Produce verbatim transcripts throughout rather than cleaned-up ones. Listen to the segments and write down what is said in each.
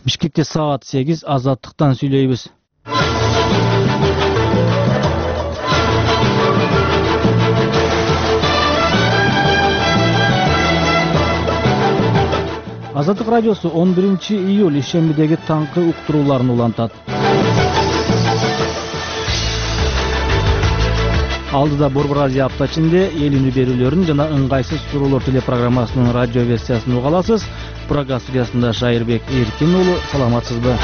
Бишкекте саат сегиз, Азаттыктан сүйлөйбүз. Азаттык радиосу он биринчи июль ишембидеги таңкы уктурууларын улантат. Алдыда Борбор Азия апта ичинде эл үнү берүүлөрүн жана ыңгайсыз суроолор телепрограммасынын радио версиясын уга аласыз. Программа студиясында Шайырбек Эркин уулу, саламатсызбы?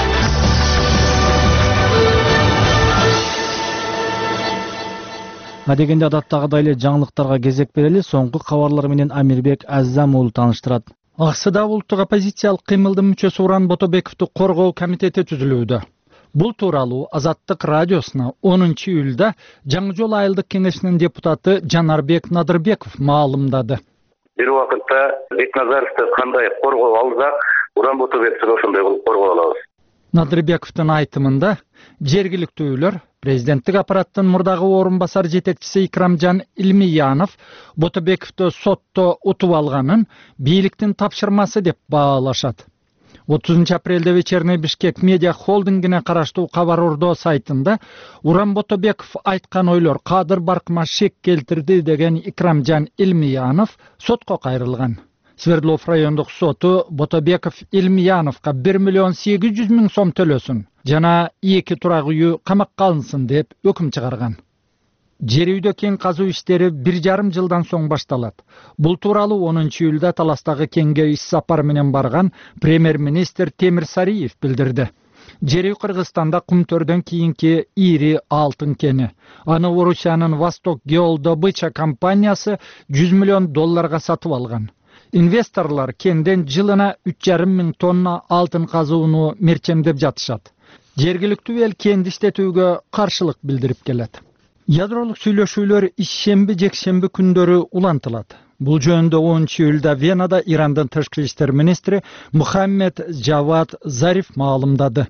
Адегенде адаттагыдай эле жаңылыктарга кезек берели. Соңку кабарлар менен Амирбек Аззам уулу тааныштырат. Аксыда улуттук оппозициялык кыймылдын мүчөсү Уран Ботобековду коргоо комитети түзүлүүдө. Бул тууралуу Азаттык радиосуна онунчу июлда Жаңы жол айылдык кеңешинин депутаты Жанарбек Надырбеков маалымдады. Бир убакытта Бекназаровду кандай коргоо алсак, Уран Ботобековду ошондой кылып коргоо алабыз. Надырбековдун айтымында жергиликтүүлөр президенттик аппараттын мурдагы орун басар жетекчиси Икрамжан Илмиянов Ботобековду сотто утуп алганын бийликтин тапшырмасы деп баалашат. отузунчу апрелде Вечерний Бишкек медиа холдингине караштуу Кабар Ордо сайтында Уран Ботобеков айткан ойлор кадыр баркыма шек келтирди деген Икрамжан Илмиянов сотко кайрылган. Свердлов райондук соту Ботобеков Илмияновго бир миллион сегиз жүз миң сом төлөсүн жана эки турак үйү камакка алынсын деп өкүм чыгарган. Жер үйдө кен казуу иштери бир жарым жылдан соң башталат. Бул тууралуу онунчу июлда Таластагы кенге иш сапар менен барган премьер-министр Темир Сариев билдирди. Жер үй Кыргызстанда Кумтөрдөн кийинки ири алтын кени. Аны Орусиянын Восток Геодобыча компаниясы жүз миллион долларга сатып алган. Инвесторлор кенден жылына үч жарым миң тонна алтын казууну мерчемдеп жатышат. Жергиликтүү эл кенди иштетүүгө каршылык билдирип келет. Ядролук сүйлөшүүлөр ишемби жекшемби күндөрү улантылат. Бул жөнүндө онунчу июлда Венада Ирандын тышкы иштер министри Мухаммед Джавад Зариф маалымдады.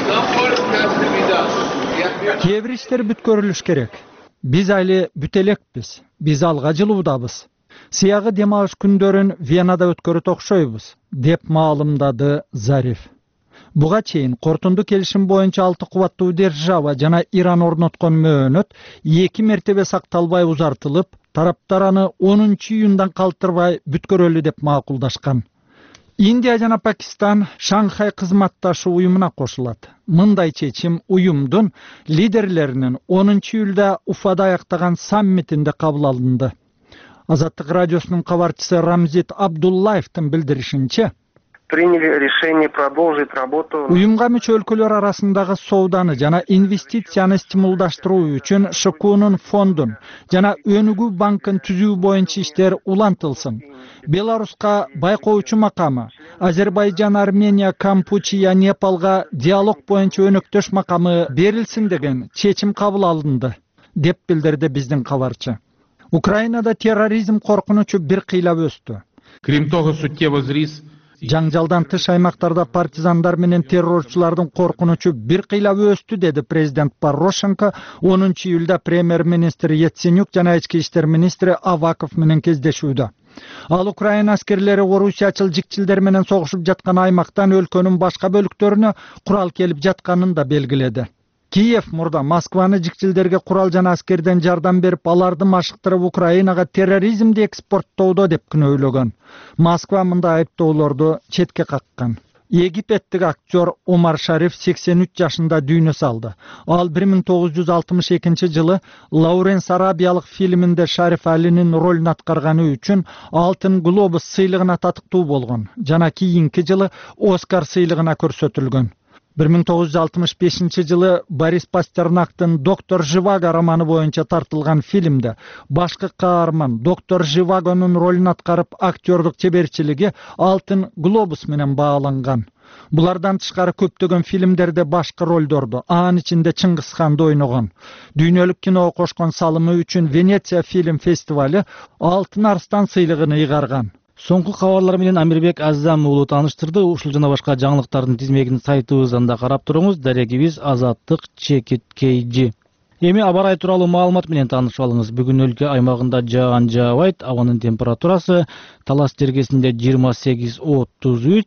Кээ бир иштер бүткөрүлүш керек. Биз али бүтө элекпиз. Биз алга жылуудабыз. Сыягы дем алыш күндөрүн Венада өткөрөт окшойбуз, деп маалымдады Зариф. Буга чейин кортунду келишим боюнча алты кубаттуу держава жана Иран орноткон мөөнөт эки мертебе сакталбай узартылып, тараптар аны онунчу июндан калтырбай бүткөрөлү деп макулдашкан. Индия жана Пакистан Шанхай кызматташуу уюмуна кошулат. Мындай чечим уюмдун лидерлеринин онунчу июлда Уфада аяктаган саммитинде кабыл алынды. Азаттык радиосунун кабарчысы Рамзит Абдуллаевдин билдиришинче, приняли решение продолжить работу. Уюмга мүчө өлкөлөр арасындагы сооданы жана инвестицияны стимулдаштыруу үчүн ШКУнун фондун жана Өнүгүү банкын түзүү боюнча иштер улантылсын. Беларуска байкоочу макамы, Азербайжан, Армения, Кампучия, Непалга диалог боюнча өнөктөш макамы берилсин деген чечим кабыл алынды, деп билдирди биздин кабарчы. Украинада терроризм коркунучу бир кыйлап өстү. Крім того, суттєво зріс Жаңжалдан тыш аймактарда партизандар менен террорчулардын коркунучу бир кыйлап өстү, деди президент Порошенко онунчу июлда премьер-министр Яценюк жана ички иштер министри Аваков менен кездешүүдө. Ал Украина аскерлери орусиячыл жикчилдер менен согушуп жаткан аймактан өлкөнүн башка бөлүктөрүнө курал келип жатканын да белгиледи. Киев мурда Москваны жикчилдерге курал жана аскерден жардам берип, аларды машыктырып Украинага терроризмди экспорттоодо деп күнөөлөгөн. Москва мындай айыптоолорду четке каккан. Египеттик актер Омар Шариф сексен үч жашында дүйнө салды. Ал бир миң тогуз жүз алтымыш экинчи жылы Лауренс Арабиялык фильминде Шариф Алинин ролун аткарганы үчүн Алтын глобус сыйлыгына татыктуу болгон жана кийинки жылы Оскар сыйлыгына көрсөтүлгөн. бир миң тогуз жүз алтымыш бешинчи жылы Борис Пастернактын Доктор Живаго романы боюнча тартылган фильмде башкы каарман Доктор Живагонун ролун аткарып, актердук чеберчилиги Алтын глобус менен бааланган. Булардан тышкары көптөгөн фильмдерде башкы ролдорду, анын ичинде Чыңгызханды ойногон. Дүйнөлүк киного кошкон салымы үчүн Венеция фильм фестивали Алтын арстан сыйлыгын ыйгарган. Соңку кабарлар менен Амирбек Аззам уулу тааныштырды. Ушул жана башка жаңылыктардын тизмегин сайтыбыздан карап туруңуз. Дарегибиз Азаттык чекит кей джи. Эми аба ырайы тууралуу маалымат менен таанышып алыңыз. Бүгүн өлкө аймагында жаан жаабайт. Абанын температурасы Талас жергесинде жыйырма сегиз отуз үч,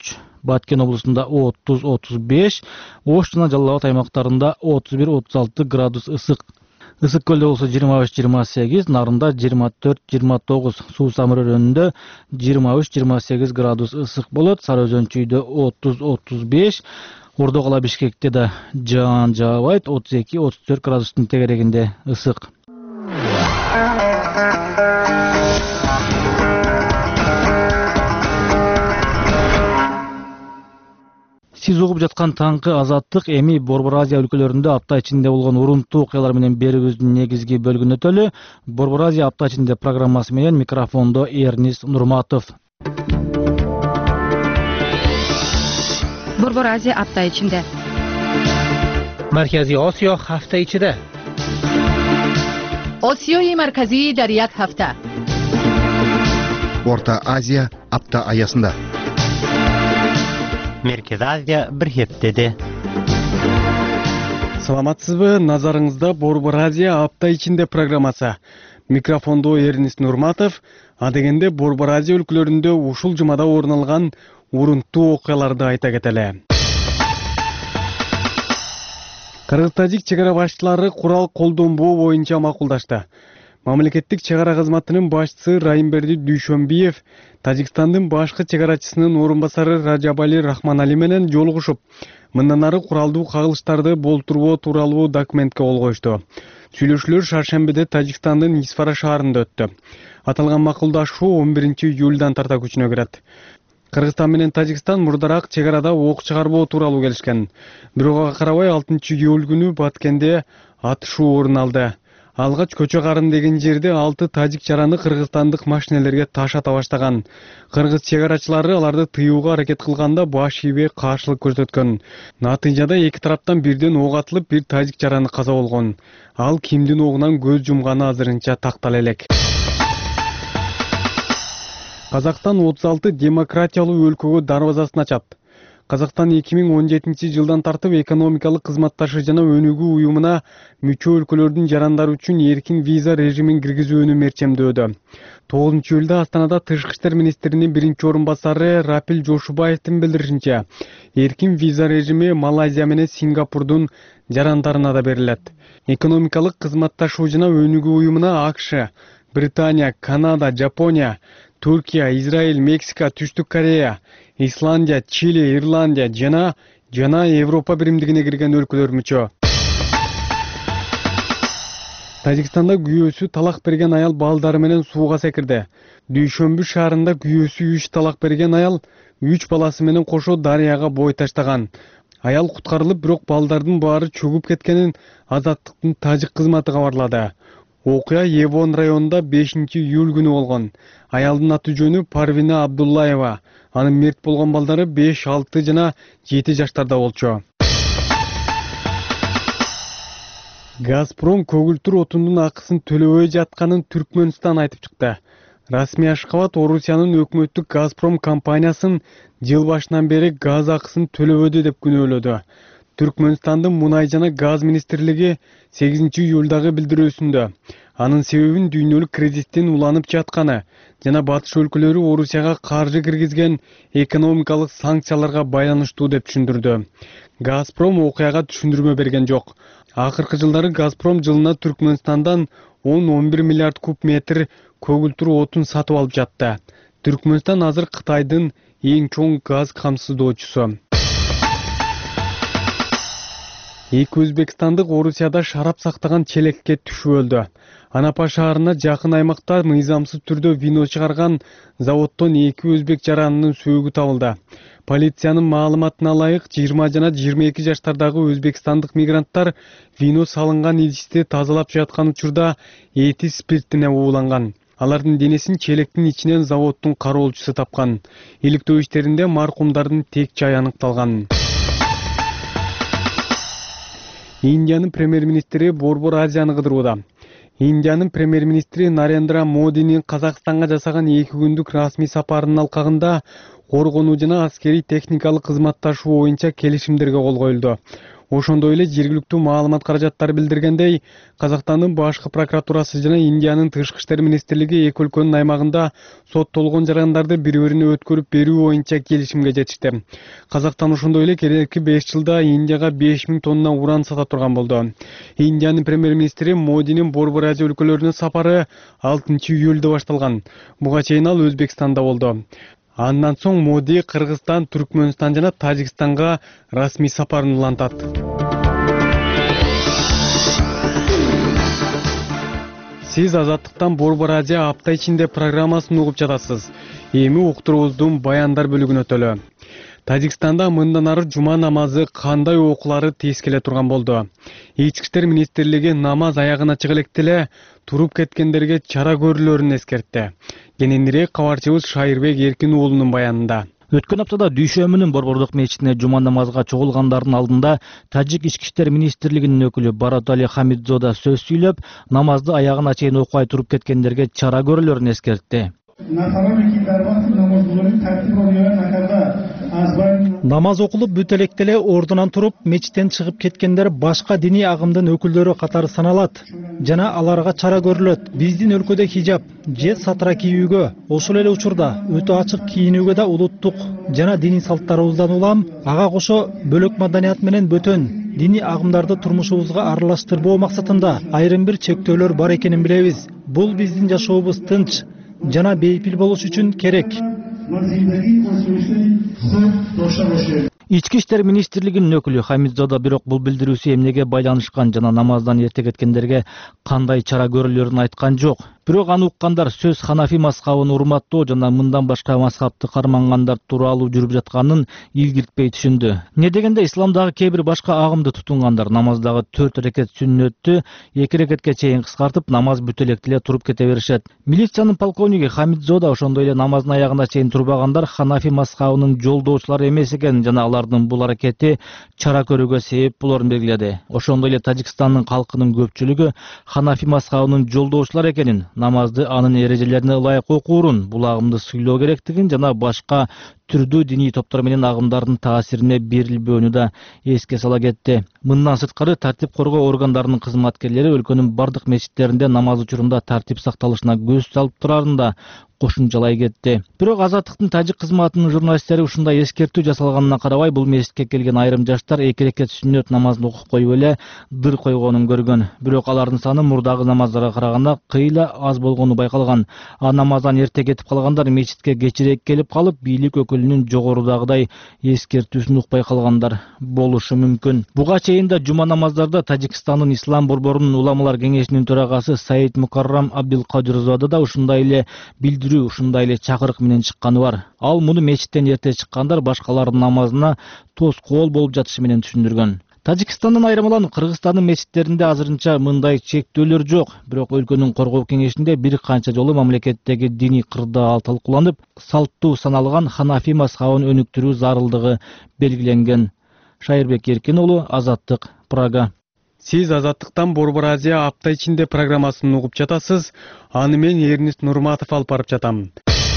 Баткен облусунда отуз отуз беш, Ош жана Жалал Абад аймактарында отуз бир отуз алты градус ысык. Ысык көлдө болсо жыйырма үч жыйырма сегиз, Нарында жыйырма төрт жыйырма тогуз, Суу Самыр өрөөнүндө жыйырма үч жыйырма сегиз градус ысык болот. Сары Өзөн чүйдө отуз отуз беш, Ордо кала Бишкекте да жаан жаабайт, отуз эки отуз төрт градустун тегерегинде ысык. Сиз угуп жаткан таңкы Азаттык эми Борбор Азия өлкөлөрүндө апта ичинде болгон урунттуу окуялар менен берүүбүздүн негизги бөлүгүнө төлө Борбор Азия апта ичинде программасы менен микрофондо Эрнис Нурматов. Борбор Азия апта ичинде. Маркази Осиё ҳафта ичида. Осиёи марказӣ дар як ҳафта. Орта Азия апта аясында. Меркез Азия бир хептеде. Саламатсызбы, назарыңызда Борбор Азия апта ичинде программасы. Микрофондо Эрнис Нурматов, адегенде Борбор Азия өлкөлөрүндө ушул жумада орун алган урунттуу окуяларды айта кетели. Кыргыз-тажик чек ара башчылары курал колдонбоо боюнча макулдашты. Мамлекеттик чек ара кызматынын башчысы Райымберди Дүйшөнбиев Тажикстандын башкы чек арачысынын орун басары Ражабали Рахманали менен жолугушуп, мындан ары куралдуу кагылыштарды болтурбоо тууралуу документке кол коюшту. Сүйлөшүүлөр шаршембиде Тажикстандын Исфара шаарында өттү. Аталган макулдашуу он биринчи июлдан тарта күчүнө кирет. Кыргызстан менен Тажикстан мурдараак чек арада ок чыгарбоо тууралуу келишкен. Бирок ага карабай алтынчы июль күнү Баткенде атышуу орун алды. Алгач көчө карын деген жерде алты тажик жараны кыргызстандык машинелерге таш ата баштаган. Кыргыз чек арачылары аларды тыюуга аракет кылганда баш ийбей каршылык көрсөткөн. Натыйжада эки тараптан бирден ок атылып, бир тажик жараны каза болгон. Ал кимдин огунан көз жумганы азырынча тактала элек. Казакстан отуз алты демократиялуу өлкөгө дарбазасын ачат. Казакстан эки миң он жетинчи жылдан тартып экономикалык кызматташуу жана өнүгүү уюмуна мүчө өлкөлөрдүн жарандары үчүн эркин виза режимин киргизүүнү мерчемдөөдө. тогузунчу июлда Астанада тышкы иштер министринин биринчи орун басары Рапил Жошубаевдин билдиришинче, эркин виза режими Малайзия менен Сингапурдун жарандарына да берилет. Экономикалык кызматташуу жана өнүгүү уюмуна АКШ, Британия, Канада, Жапония, Түркия, Израиль, Мексика, Түштүк Корея, Исландия, Чили, Ирландия жана жана Европа биримдигине кирген өлкөлөр мүчө. Тажикстанда күйөөсү талак берген аял балдары менен сууга секирди. Дүйшөнбү шаарында күйөөсү үч талак берген аял үч баласы менен кошо дарыяга бой таштаган. Аял куткарылып, бирок балдардын баары чөгүп кеткенин Азаттыктын тажик кызматы кабарлады. Окуя Евон районунда бешинчи июль күнү болгон. Аялдын аты жөнү Парвина Абдуллаева. Анын мерт болгон балдары беш, алты жана жети жаштарда болчу. Газпром көгүлтүр отундун акысын төлөбөй жатканын Түркмөнстан айтып чыкты. Расмий Ашкабад Орусиянын өкмөттүк Газпром компаниясын жыл башынан бери газ акысын төлөбөдү деп күнөөлөдү. Түркмөнстандын мунай жана газ министрлиги сегизинчи июлдагы билдирүүсүндө анын себебин дүйнөлүк кризистин уланып жатканы жана батыш өлкөлөрү Орусияга каржы киргизген экономикалык санкцияларга байланыштуу деп түшүндүрдү. Газпром окуяга түшүндүрмө берген жок. Акыркы жылдары Газпром жылына Түркмөнстандан он он бир миллиард куб метр көгүлтүр отун сатып алып жатты. Түркмөнстан азыр Кытайдын эң чоң газ камсыздоочусу. Эки өзбекстандык Орусияда шарап сактаган челекке түшүп өлдү. Анапа шаарына жакын аймакта мыйзамсыз түрдө вино чыгарган заводдон эки өзбек жаранынын сөөгү табылды. Полициянын маалыматына ылайык жыйырма жана жыйырма эки жаштардагы өзбекстандык мигранттар вино салынган идишти тазалап жаткан учурда эти спиртине ууланган. Алардын денесин челектин ичинен заводдун кароолчусу тапкан. Иликтөө иштеринде маркумдардын тек жайы аныкталган. Индиянын премьер-министри Борбор Азияны кыдырууда. Индиянын премьер-министри Нарендра Модинин Казакстанга жасаган эки күндүк расмий сапарынын алкагында коргонуу жана аскерий техникалык кызматташуу боюнча келишимдерге кол коюлду. Ошондой эле жергиликтүү маалымат каражаттары билдиргендей, Казакстандын башкы прокуратурасы жана Индиянын тышкы иштер министрлиги эки өлкөнүн аймагында соттолгон жарандарды бири-бирине өткөрүп берүү боюнча келишимге жетишти. Казакстан ошондой эле келеки беш жылда Индияга беш миң тонна уран сата турган болду. Индиянын премьер-министри Модинин Борбор Азия өлкөлөрүнө сапары алтынчы июлда башталган. Буга чейин ал Өзбекстанда болду. Андан соң Моди Кыргызстан, Түркмөнстан жана Тажикстанга расмий сапарын улантат. Сиз Азаттыктан Борбор Азия апта ичинде программасын угуп жатасыз. Эми уктуруубуздун баяндар бөлүгүнө өтөлү. Тажикстанда мындан ары жума намазы кандай окуулары тез келе турган болду. Ички иштер министрлиги намаз аягына чыга электе эле туруп кеткендерге чара көрүлөрүн эскертти. Кененирээк кабарчыбыз Шайырбек Эркин уулунун баянында. Өткөн аптада Дүйшөмүнүн Борбордук мечитине жума намазга чогулгандардын алдында Тажик ички иштер министрлигинин өкүлү Баратали Хамидзода сөз сүйлөп, намазды аягына чейин окубай туруп кеткендерге чара көрүлөрүн эскертти. Намаз окулуп бүт электе эле ордунан туруп, мечиттен чыгып кеткендер башка диний агымдын өкүлдөрү катары саналат жана аларга чара көрүлөт. Биздин өлкөдө хижаб же сатра кийүүгө, ошол эле учурда өтө ачык кийинүүгө да улуттук жана диний салттарыбыздан улам, ага кошо бөлөк маданият менен бөтөн диний агымдарды турмушубузга аралаштырбоо максатында айрым бир чектөөлөр бар экенин билебиз. Бул биздин жашообуз тынч жана бейпил болуш үчүн керек. Ички иштер министрлигинин өкүлү Хамидзода бирок бул билдирүүсү эмнеге байланышкан жана намаздан эрте кеткендерге кандай чара көрүлөрүн айткан жок. Бирок аны уккандар сөз Ханафи мазхабын урматтоо жана мындан башка мазхабты кармангандар тууралуу жүрүп жатканын илгиртпей түшүндү. Не дегенде исламдагы кээ бир башка агымды тутунгандар намаздагы төрт рекет сүннөттү эки рекетке чейин кыскартып, намаз бүт электе эле туруп кете беришет. Милициянын полковниги Хамидзода ошондой эле намаздын аягына чейин турбагандар Ханафи мазхабынын жолдоочулары эмес экенин жана алардын бул аракети чара көрүүгө себеп болорун белгиледи. Ошондой эле Тажикстандын калкынын көпчүлүгү Ханафи мазхабынын жолдоочулары экенин, намазды анын эрежелерине ылайык окуурун, бул агымды сыйлоо керектигин жана башка түрдүү диний топтор менен агымдардын таасирине берилбөөнү да эске сала кетти. Мындан сырткары тартип коргоо органдарынын кызматкерлери өлкөнүн бардык мечиттеринде намаз учурунда тартип сакталышына көз салып турарын да кошумчалай кетти. Бирок Азаттыктын тажик кызматынын журналисттери ушундай эскертүү жасалганына карабай, бул мечитке келген айрым жаштар эки рекет сүннөт намазын окуп коюп эле дыр койгонун көргөн. Бирок алардын саны мурдагы намаздарга караганда кыйла аз болгону байкалган. А намаздан эрте кетип калгандар мечитке кечирээк келип калып, бийлик өкүлүнүн жогорудагыдай эскертүүсүн укпай калгандар болушу мүмкүн. Буга чейин да жума намаздарда Тажикстандын Ислам борборунун уламалар кеңешинин төрагасы Саид Мукаррам Абдилкадирзода да ушундай эле билдирүү, ушундай эле чакырык менен чыкканы бар. Ал муну мечиттен эрте чыккандар башкалардын намазына тоскоол болуп жатышы менен түшүндүргөн. Тажикстандын айырмаланып Кыргызстандын мечиттеринде азырынча мындай чектөөлөр жок, бирок өлкөнүн коргоо кеңешинде бир канча жолу мамлекеттеги диний кырдаал талкууланып, салттуу саналган Ханафи мазхабын өнүктүрүү зарылдыгы белгиленген. Шайырбек Эркин уулу, Азаттык, Прага. Сиз Азаттыктан Борбор Азия апта ичинде программасын угуп жатасыз. Аны мен Эрнис Нурматов алып барып жатам.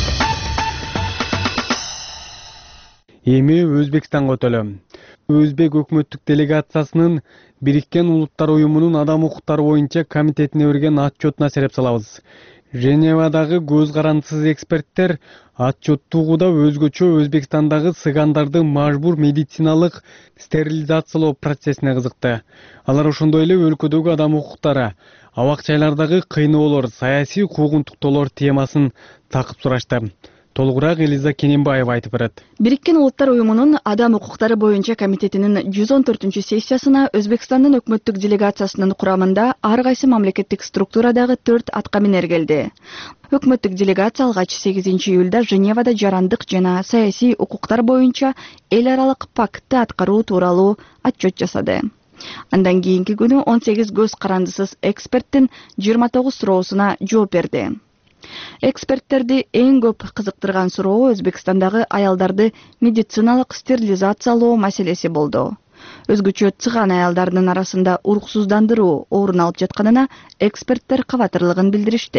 Эми Өзбекстанга өтөлөм. Өзбек өкмөттүк делегациясынын Бириккен Улуттар уюмунун адам укуктары боюнча комитетине берген отчетуна сереп салабыз. Женевадагы көз карандысыз эксперттер отчетту угууда өзгөчө Өзбекстандагы сыгандарды мажбур медициналык стерилизациялоо процессине кызыкты. Алар ошондой эле өлкөдөгү адам укуктары, абак-жайлардагы кыйноолор, саясий куугунтуктоолор темасын такып сурашты. Толугураак Элиза Кененбаева айтып берет. Бириккен Улуттар уюмунун адам укуктары боюнча комитетинин жүз он төртүнчү сессиясына Өзбекстандын өкмөттүк делегациясынын курамында ар кайсы мамлекеттик структурадагы төрт аткаминер келди. Өкмөттүк делегация алгач сегизинчи июлда Женевада жарандык жана саясий укуктар боюнча эл аралык пактты аткаруу тууралуу отчет жасады. Андан кийинки күнү он сегиз көз карандысыз эксперттин жыйырма тогуз суроосуна жооп берди. Эксперттерди эң көп кызыктырган суроо Өзбекстандагы аялдарды медициналык стерилизациялоо маселеси болду. Өзгөчө цыган аялдардын арасында уруксуздандыруу орун алып жатканына эксперттер кабатырлыгын билдиришти.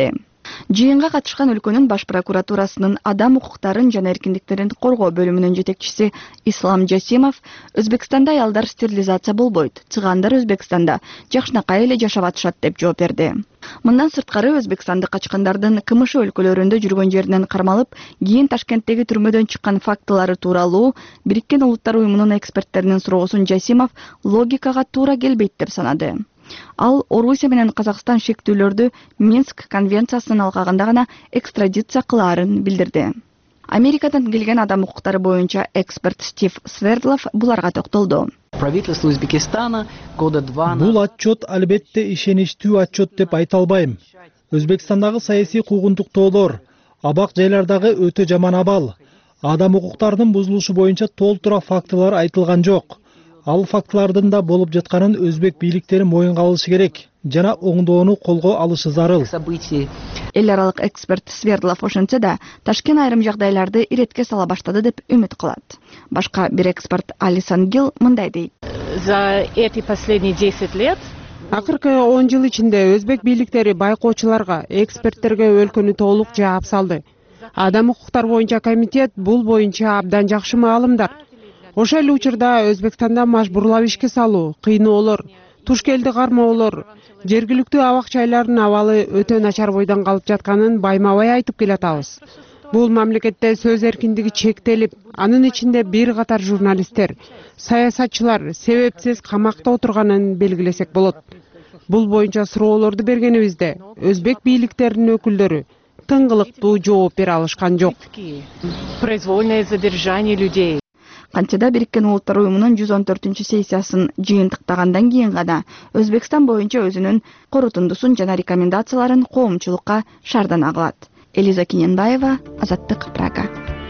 Жыйынга катышкан өлкөнүн баш прокуратурасынын адам укуктарын жана эркиндиктерин коргоо бөлүмүнүн жетекчиси Ислам Жасимов Өзбекстанда аялдар стерилизация болбойт, чыгандар Өзбекстанда жакшынакай эле жашап атышат деп жооп берди. Мындан сырткары Өзбекстанды качкандардын КМШ өлкөлөрүндө жүргөн жеринен кармалып, кийин Ташкенттеги түрмөдөн чыккан фактылары тууралуу Бириккен Улуттар уюмунун эксперттеринин суроосун Жасимов логикага туура келбейт деп санады. Ал Орусия менен Казакстан шектүүлөрдү Минск конвенциясынын алкагында гана экстрадиция кылаарын билдирди. Америкадан келген адам укуктары боюнча эксперт Стив Свердлов буларга токтолду. Правительство Өзбекистана года два Бул отчет албетте ишеничтүү отчет деп айта албайм. Өзбекстандагы саясий куугунтуктоолор, абак жайлардагы өтө жаман абал, адам укуктарынын бузулушу боюнча толтура фактылар айтылган жок. Ал фактылардын да болуп жатканын өзбек бийликтери моюнга алышы керек жана оңдоону колго алышы зарыл. Эл аралык эксперт Свердлов ошентсе да, Ташкент айрым жагдайларды иретке сала баштады деп үмүт кылат. Башка бир эксперт Алисан Гил мындай дейт. За эти последние десять лет акыркы он жыл ичинде өзбек бийликтери байкоочуларга, эксперттерге өлкөнү толук жаап салды. Адам укуктар боюнча комитет бул боюнча абдан жакшы маалымдар. Ошол эле учурда Өзбекстанда мажбурлап ишке салуу, кыйноолор, туш келди кармоолор, жергиликтүү абак жайлардын абалы өтө начар бойдон калып жатканын байма-бай айтып келатабыз. Бул мамлекетте сөз эркиндиги чектелип, анын ичинде бир катар журналисттер, саясатчылар себепсиз камакта отурганын белгилесек болот. Бул боюнча суроолорду бергенибизде өзбек бийликтеринин өкүлдөрү тыңгылыктуу жооп бере алышкан жок. Произвольное задержание людей. Кантчада Бириккен Улуттар уюмунун жүз он төртүнчү сессиясын жыйынтыктагандан кийин гана Өзбекстан боюнча өзүнүн корутундусун жана рекомендацияларын коомчулукка шаардана кылат. Элиза Киненбаева, Азаттык, Прага.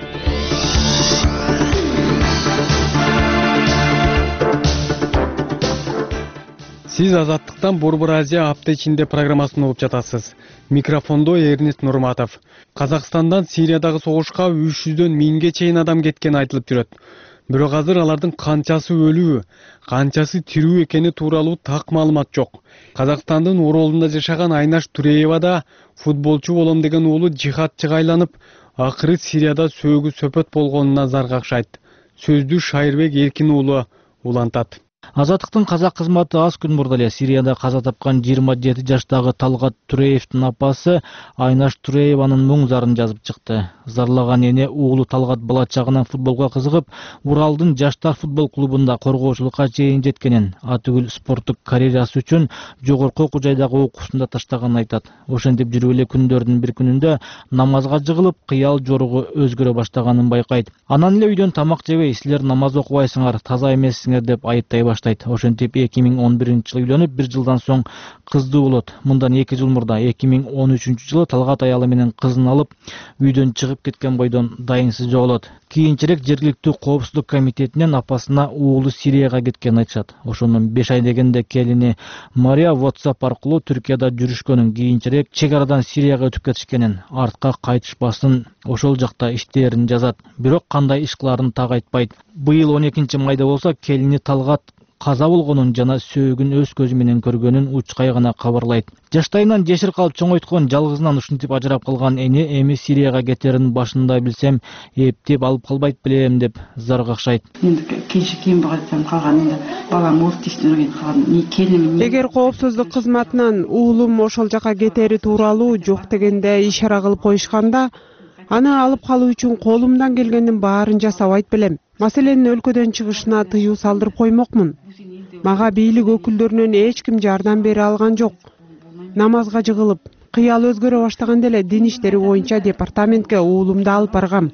Сиз Азаттыктан Борбор Азия апта ичинде программасын угуп жатасыз. Микрофондо Эрнест Нурматов. Казакстандан Сириядагы согушка үч жүздөн миңге чейин адам кеткени айтылып жүрөт. Бирок азыр алардын канчасы өлүү, канчасы тирүү экени тууралуу так маалымат жок. Казакстандын Оролунда жашаган Айнаш Туреева да футболчу болом деген уулу жихадчыга айланып, акыры Сирияда сөөгү сөпөт болгонуна зар какшайт. Сөздү Шайырбек Эркин уулу улантат. Азаттыктын казак кызматы аз күн мурда эле Сирияда каза тапкан жыйырма жети жаштагы Талгат Туреевдин апасы Айнаш Турееванын муң зарын жазып чыкты. Зарлаган эне уулу Талгат бала чагынан футболго кызыгып, Уралдын жаштар футбол клубунда коргоочулукка чейин жеткенин, атүгүл спорттук карьерасы үчүн жогорку окуу жайдагы окуусун да таштаганын айтат. Ошентип жүрүп эле күндөрдүн бир күнүндө намазга жыгылып, кыял жоругу өзгөрө баштаганын байкайт. Анан эле үйдөн тамак жебей, силер намаз окубайсыңар, таза эмессиңер деп айыптай баштайт. Ошентип эки миң он биринчи жылы үйлөнүп, бир жылдан соң кыздуу болот. Мындан эки жыл мурда эки миң он үчүнчү жылы Талгат аялы менен кызын алып, үйдөн чыгып кеткен бойдон дайынсыз жоголот. Кийинчерээк жергиликтүү коопсуздук комитетинен апасына уулу Сирияга кеткенин айтышат. Ошондон беш ай дегенде келини Мария WhatsApp аркылуу Түркияда жүрүшкөнүн, кийинчерээк чек арадан Сирияга өтүп кетишкенин, артка кайтышпасын ошол жакта иштерин жазат. Бирок кандай иш кылаарын так айтпайт. Быйыл он экинчи майда болсо келини Талгат каза болгонун жана сөөгүн өз көзү менен көргөнүн учкай гана кабарлайт. Жаштайынан жешир калып чоңойткон, жалгызынан ушинтип ажырап калган эне эми Сирияга кетерин башында билсем, эптеп алып калбайт белем деп зар какшайт. Енді кенжекейім бағаттан қалғанында балам орыс тестен қалған не келінім. Эгер коопсуздук кызматынан уулум ошол жака кетери тууралуу жок дегенде ишара кылып коюшканда, аны алып калуу үчүн колумдан келгендин баарын жасабайт белем. Маселенин өлкөдөн чыгышына тыюу салдырып коймокмун. Мага бийлик өкүлдөрүнөн эч ким жардам бере алган жок. Намазга жыгылып, кыял өзгөрө баштаганда эле дин иштери боюнча департаментке уулумду алып баргам.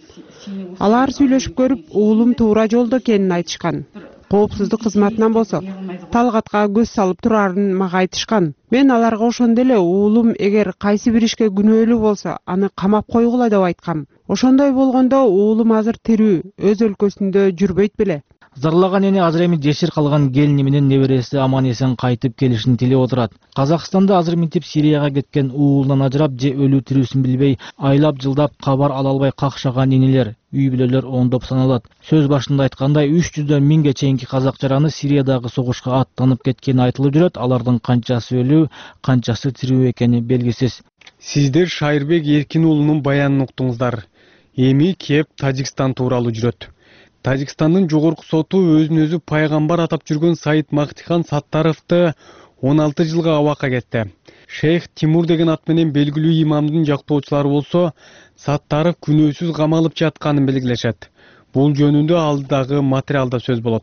Алар сүйлөшүп көрүп, уулум туура жолдо экенин айтышкан. Коопсуздук кызматынан болсо, Талгатка көз салып турарын мага айтышкан. Мен аларга ошондо эле уулум эгер кайсы бир ишке күнөөлүү болсо, аны камап койгула деп айткам. Ошондой болгондо уулум азыр тирүү, өз өлкөсүндө жүрбөйт беле. Зарлаган эне азыр эми жешир калган келини менен небереси аман эсен кайтып келишин тилеп отурат. Казакстанда азыр минтип Сирияга кеткен уулунан ажырап же өлүү тирүүсүн билбей, айлап жылдап кабар ала албай какшаган энелер, үй бүлөлөр оңдоп саналат. Сөз башында айткандай үч жүздөн миңге чейинки казак жараны Сириядагы согушка аттанып кеткени айтылып жүрөт. Алардын канчасы өлүү, канчасы тирүү экени белгисиз. Сиздер Шайырбек Эркин уулунун баянын уктуңуздар. Эми кеп Тажикстан тууралуу жүрөт. Тажикстандын жогорку соту өзүн өзү пайгамбар атап жүргөн Саид Мактихан Саттаровду он алты жылга абакка кетти. Шейх Тимур деген ат менен белгилүү имамдын жактоочулары болсо, Саттаров күнөөсүз камалып жатканын белгилешет. Бул жөнүндө алдагы материалда сөз болот.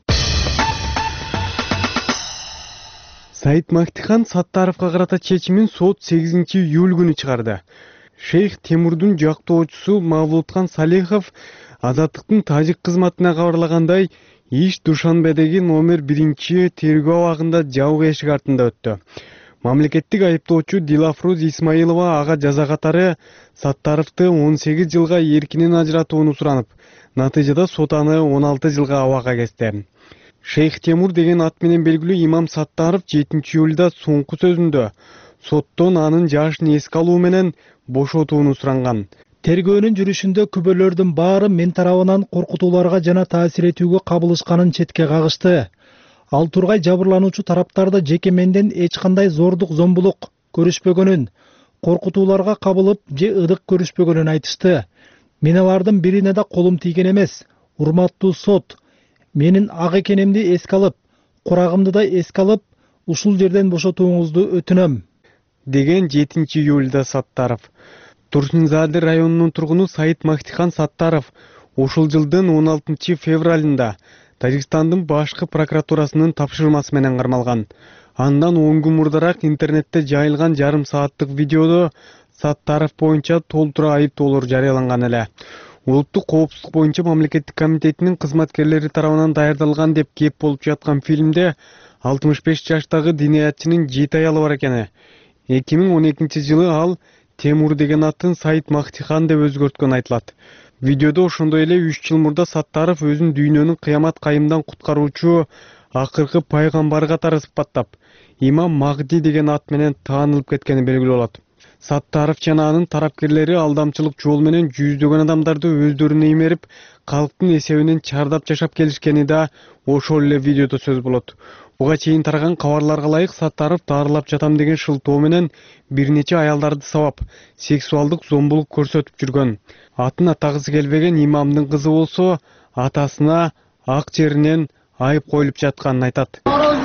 Саид Мактихан Саттаровго карата чечимин сот сегизинчи июль күнү чыгарды. Шейх Тимурдун жактоочусу Мавлутхан Салихов Азаттыктын тажик кызматына кабарлагандай, иш Душанбедеги номер биринчи тергөө абагында жабык эшик артында өттү. Мамлекеттик айыптоочу Дилафруз Исмаилова ага жаза катары Саттаровду он сегиз жылга эркинен ажыратууну суранып, натыйжада сот аны он алты жылга абакка кести. Шейх Тимур деген ат менен белгилүү имам Саттаров жетинчи июлда соңку сөзүндө соттон анын жашын эске алуу менен бошотууну суранган. Тергөөнүн жүрүшүндө күбөлөрдүн баары мен тарабынан коркутууларга жана таасир этүүгө кабылышканын четке кагышты. Ал тургай жабырлануучу тараптарды жеке менден эч кандай зордук зомбулук көрүшпөгөнүн, коркутууларга кабылып же ыдык көрүшпөгөнүн айтышты. Мен алардын бирине да колум тийген эмес. Урматтуу сот, менин ак экенимди эске алып, курагымды да эске алып, ушул жерден бошотууңузду өтүнөм, деген жетинчи июлда Саттаров. Турсунзаде районунун тургуну Саид Мактихан Саттаров ушул жылдын он алтынчы февралында Тажикстандын башкы прокуратурасынын тапшырмасы менен кармалган. Андан он күн мурдараак интернетте жайылган жарым сааттык видеодо Саттаров боюнча толтура айыптоолор жарыяланган эле. Улуттук коопсуздук боюнча мамлекеттик комитетинин кызматкерлери тарабынан даярдалган деп кеп болуп жаткан фильмде алтымыш беш жаштагы диниятчынын жети аялы бар экени. эки миң он экинчи жылы ал Темур деген атын Саид Мактихан деп өзгөрткөн айтылат. Видеодо ошондой эле үч жыл мурда Саттаров өзүн дүйнөнүн кыямат кайымдан куткаруучу акыркы пайгамбар катары сыпаттап, имам Магди деген ат менен таанылып кеткени белгилүү болот. Саттаров жана анын тарапкерлери алдамчылык жол менен жүздөгөн адамдарды өздөрүнө имерип, калктын эсебинен чардап жашап келишкени да ошол эле видеодо сөз болот. Буга чейин тараган кабарларга ылайык Саттаров дарылап жатам деген шылтоо менен бир нече аялдарды сабап, сексуалдык зомбулук көрсөтүп жүргөн. Атын атагысы келбеген имамдын кызы болсо, атасына ак жеринен айып коюлуп жатканын айтат.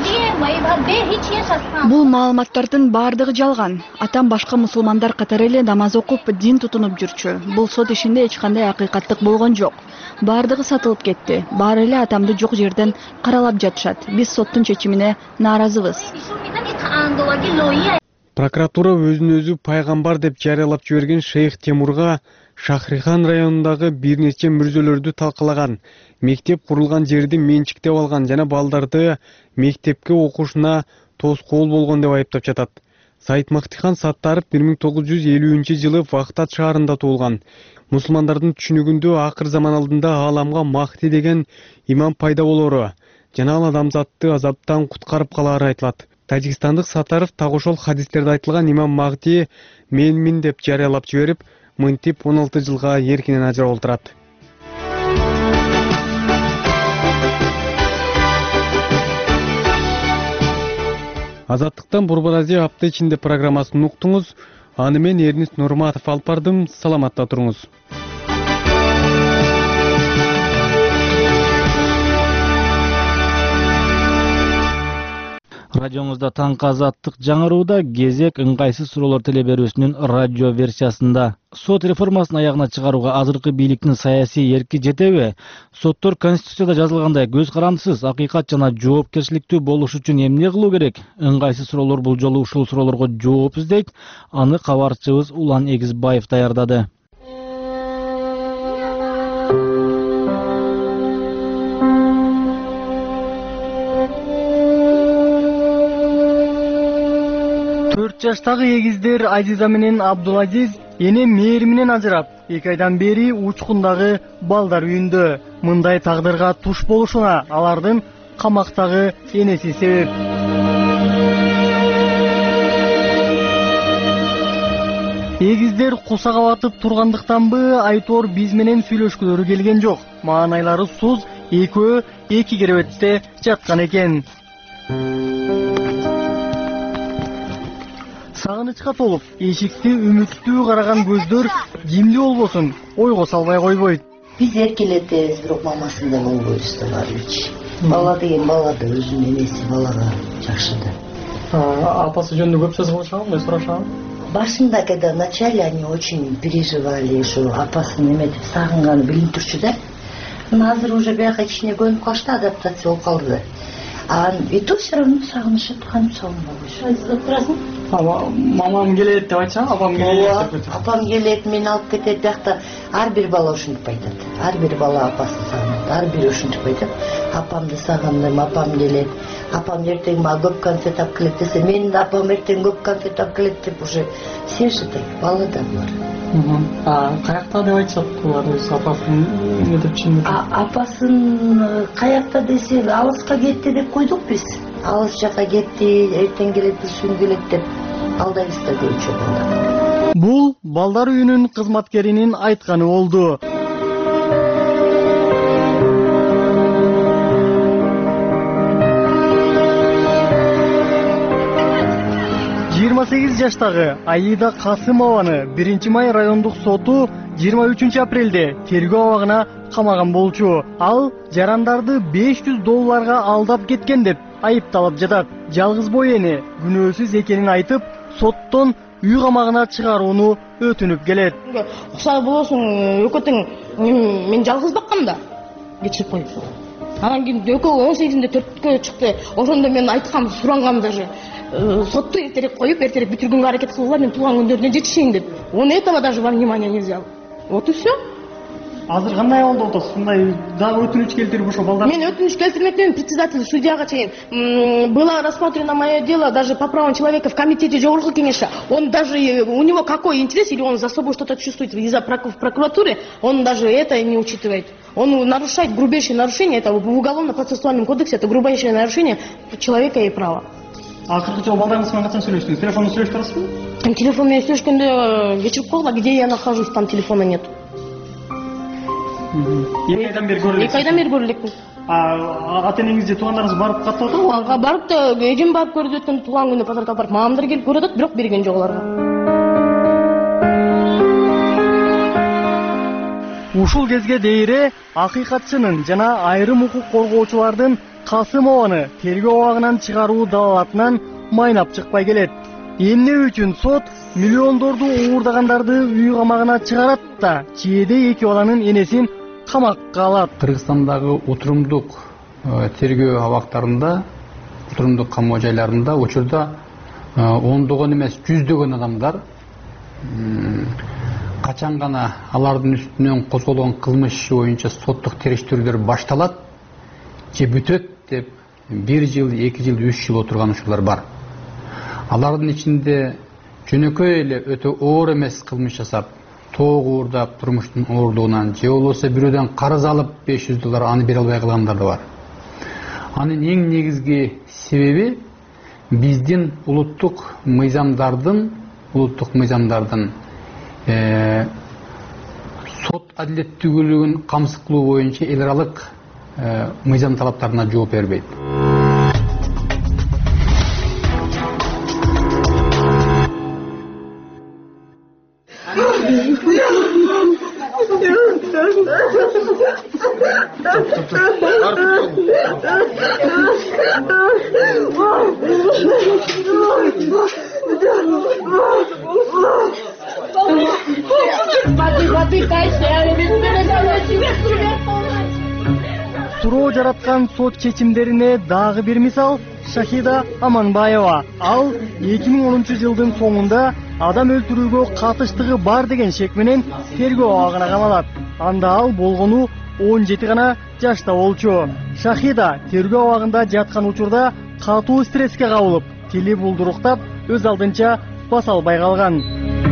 Бул маалыматтардын баардыгы жалган. Атам башка мусулмандар катары эле намаз окуп, дин тутунуп жүрчү. Бул сот ишинде эч кандай акыйкаттык болгон жок. Баардыгы сатылып кетти. Баары эле атамды жок жерден каралап жатышат. Биз соттун чечимине нааразыбыз. Прокуратура өзүн өзү пайгамбар деп жарыялап жиберген Шейх Темурга Шахрихан районундагы бир нече мүрзөлөрдү талкалаган, мектеп курулган жерди менчиктеп алган жана балдарды мектепке окушуна тоскоол болгон деп айыптап жатат. Саид Мактихан Саттаров бир миң тогуз жүз элүүнчү жылы Вахтат шаарында туулган. Мусулмандардын түшүнүгүндө акыр заман алдында ааламга Махди деген имам пайда болору жана ал адамзатты азаптан куткарып калаары айтылат. Тажикстандык Саттаров так ошол хадистерде айтылган имам Махди менмин деп жарыялап жиберип, мынтип он алты жылга эркинен ажырап олтурат. Азаттыктан Борбор Азия апта ичинде программасын уктуңуз. Аны мен Эрнис Нурматов алып бардым. Саламатта туруңуз. Радиоңузда таңкы азаттык жаңырууда кезек ыңгайсыз суроолор теле берүүсүнүн радио версиясында. Сот реформасын аягына чыгарууга азыркы бийликтин саясий эрки жетеби? Соттор Конституцияда жазылгандай көз карандысыз, акыйкат жана жоопкерчиликтүү болуш үчүн эмне кылуу керек? Ыңгайсыз суроолор бул жолу ушул суроолорго жооп издейт. Аны кабарчыбыз Улан Эгизбаев даярдады. төрт жаштагы эгиздер Азиза менен Абдулазиз эне мээри менен ажырап, эки айдан бери учкундагы балдар үйүндө. Мындай тагдырга туш болушуна алардын камактагы энеси себеп. Эгиздер кусага батып тургандыктанбы, айтор биз менен сүйлөшкүлөрү келген жок. Маанайлары суз, экөө эки керебетте жаткан экен. сагынычка толуп, эшикти үмүттүү караган көздөр кимди болбосун ойго салбай койбойт. Биз эркелетебиз, бирок мамасындай болбойбуз да баарыбыз. Бала деген бала да өзүнүн энеси балага жакшы да. Апасы жөнүндө көп сөз кылышабы, сурашабы? Башында, когда в начале они очень переживали, что апасын эметип сагынганы билинип турчу да. Азыр уже бияка ичине көнүп калышты, адаптация болуп калды. А и то все равно сагынышат, кантип сагынбайбыз. Айтып турасың? Мамам келет деп айтсаң, апам келет деп. Апам келет, мени алып кетет, биякта ар бир бала ушинтип айтат. Ар бир бала апасын сагынат, ар бири ушинтип айтат. Апамды сагындым, апам келет. Апам эртең мага көп конфет алып келет десе, менин да апам эртең көп конфет алып келет деп уже все же так бала да булар. А каякта деп айтышат булар, өз апасын эметип чын. Апасын каякта десе, алыска кетти деп койдук биз. Алыс жака кетти, эртең келет, түшүн келет деп алдайбыз да көчө бала. Бул балдар үйүнүн кызматкеринин айтканы болду. жыйырма сегиз жаштагы Аида Касымованы биринчи май райондук соту жыйырма үчүнчү апрелде тергөө абагына камаган болчу. Ал жарандарды беш жүз долларга алдап кеткен деп айыпталып жатат. Жалгыз бой эне күнөөсүз экенин айтып, соттон үй камагына чыгарууну өтүнүп келет. Уксай болосуң, өкөтүң, мен жалгыз баккам да. Кечирип коюп. Анан кийин экөө он сегизинде төрткө чыкты. Ошондо мен айткам, сурангам даже. Сотту эртерээк коюп, эртерээк бүтүргөнгө аракет кылгыла, мен туулган күндөрүнө жетишейин деп. Он этого даже во внимание не взял. Вот и все. Азыр кандай болду отосуз? Мындай дагы өтүнүч келтирип ошо балдар. Мен өтүнүч келтирмекмин, председатель судьяга чейин. Было рассмотрено мое дело даже по правам человека в комитете жогорку кеңеши. Он даже, у него какой интерес, или он за собой что-то чувствует из-за в прокуратуре, он даже это не учитывает. Он нарушает грубейшее нарушение, это в уголовно-процессуальном кодексе, это грубейшее нарушение человека и права. А кыркы жыл балдарыңыз менен качан сүйлөштүңүз? Телефонду сүйлөшүп турасызбы? Телефон менен сүйлөшкөндө кечирип койгула, где я нахожусь, там телефона нет. Эки айдан бери көрүп Эки айдан бери көрүп элекпин. А ата энеңиз же туугандарыңыз барып каттап атабы? Ага, барып да эжем барып көрүп өткөн, туулган күнү пазарга барып, мамамдар келип көрүп атат, бирок берген жок аларга. Ушул кезге дейре акыйкатчынын жана айрым укук коргоочулардын Касымованы тергөө абагынан чыгаруу далалатынан майнап чыкпай келет. Эмне үчүн сот миллиондорду уурдагандарды үй камагына чыгарат да чээде эки баланын энесин камакка алат. Кыргызстандагы отурумдук тергөө абактарында, отурумдук камоо жайларында учурда ондогон эмес жүздөгөн адамдар качан гана алардын үстүнөн козголгон кылмыш иши боюнча соттук териштирүүлөр башталат же бүтөт деп бир жыл, эки жыл, үч жыл отурган учурлар бар. Алардын ичинде жөнөкөй эле өтө оор эмес кылмыш жасап, тоок уурдап, турмуштун оорлугунан же болбосо бирөөдөн карыз алып беш жүз доллар аны бере албай калгандар да бар. Анын эң негизги себеби биздин улуттук мыйзамдардын, улуттук мыйзамдардын сот адилеттүүлүгүн камсыз кылуу боюнча эл аралык мыйзам талаптарына жооп бербейт. Суроо жараткан сот чечимдерине дагы бир мисал Шахида Аманбаева. Ал эки миң онунчу жылдын соңунда адам өлтүрүүгө катыштыгы бар деген шек менен тергөө абагына камалат. Анда ал болгону он жети гана жашта болчу. Шахида тергөө абагында жаткан учурда катуу стресске кабылып, тили булдуруктап, өз алдынча баса албай калган.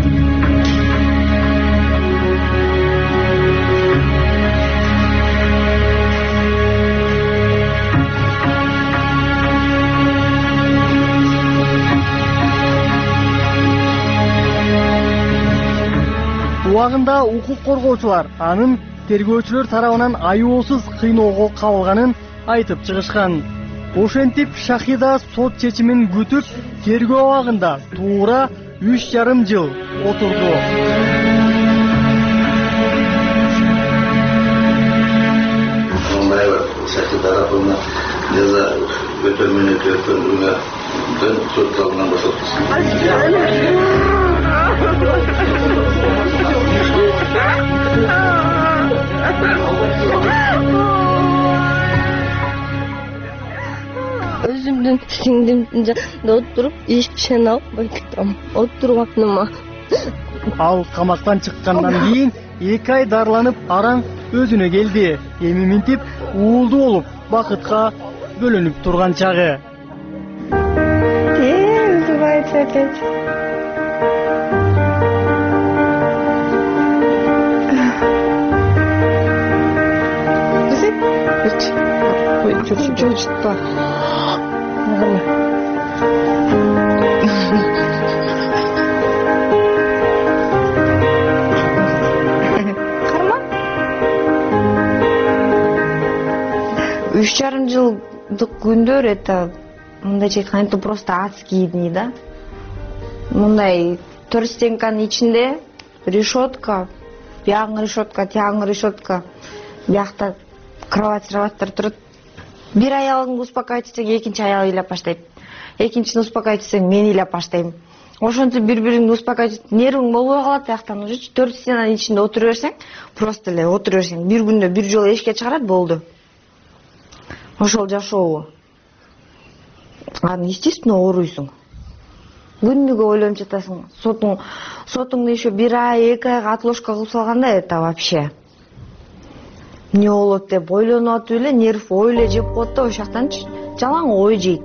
Убагында укук коргоочулар анын тергөөчүлөр тарабынан аюусуз кыйноого кабылганын айтып чыгышкан. Ошентип Шахида сот чечимин күтүп, тергөө абагында туура үч жарым жыл отурду. Шахида тарапынан жаза өтөлмөнө өтөлгөнгө сот залынан бошотулсын. Өзүмдүн сиңдимдин жанында отуруп ишен албай турам. Отургатыныма. Ал камактан чыккандан кийин эки ай дарыланып араң өзүнө келди. Эми минтип уулду болуп бакытка бөлөнүп турган чагы. Чуть-чуть. Үч жарым жылдык күндөр это мындайча айтканда это просто адский дни, да? Мындай төрт стенканын ичинде решетка, бияң решетка, тияң решетка, биякта кровать-кроваттар турат. Бир аялыңды успокаивать этсең, экинчи аял ыйлап баштайт. Экинчисин успокаивать этсең, мен ыйлап баштайм. Ошентип бири-бириңди успокаивать этип, нервиң болбой калат тияктан уже. Төрт стенанын ичинде отура берсең, просто эле отура берсең, бир күндө бир жолу эшикке чыгарат болду. Ошол жашоо. Аны естественно ооруйсуң. Күнүгө ойлонуп жатасың. Сотуң, сотуңду еще бир ай, эки айга отложка кылып салганда это вообще. Не болот деп ойлонуп атып эле нерв ой эле жеп коет да, ошол жактанчы жалаң ой жейт.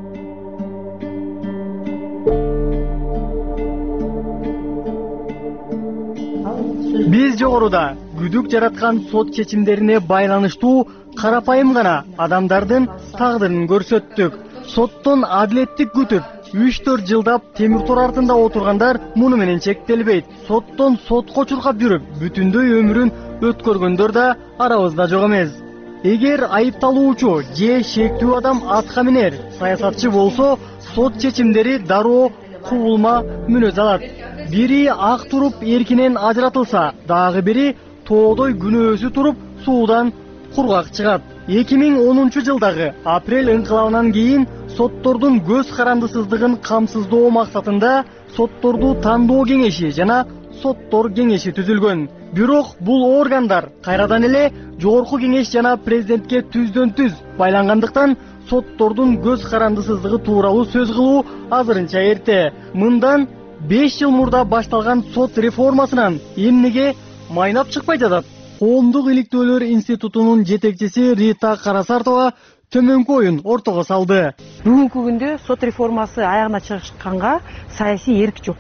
Биз жогоруда күдүк жараткан сот чечимдерине байланыштуу карапайым гана адамдардын тагдырын көрсөттүк. Соттон адилеттик күтүп, үч төрт жылдап темир тор артында отургандар муну менен чектелбейт. Соттон сотко чуркап жүрүп, бүтүндөй өмүрүн өткөргөндөр да арабызда жок эмес. Эгер айыпталуучу же шектүү адам атка минер, саясатчы болсо, сот чечимдери дароо кубулма мүнөз алат. Бири ак туруп эркинен ажыратылса, дагы бири тоодой күнөөсү туруп суудан кургак чыгат. эки миң онунчу жылдагы апрель ыңкылабынан кийин соттордун көз карандысыздыгын камсыздоо максатында сотторду тандоо кеңеши жана соттор кеңеши түзүлгөн. Бирок бул органдар кайрадан эле жогорку кеңеш жана президентке түздөн түз байлангандыктан соттордун көз карандысыздыгы тууралуу сөз кылуу азырынча эрте. Мындан беш жыл мурда башталган сот реформасынан эмнеге майнап чыкпай жатат? Коомдук иликтөөлөр институтунун жетекчиси Рита Карасартова төмөнкү оюн ортого салды. Бүгүнкү күндө сот реформасы аягына чыгышканга саясий эрк жок.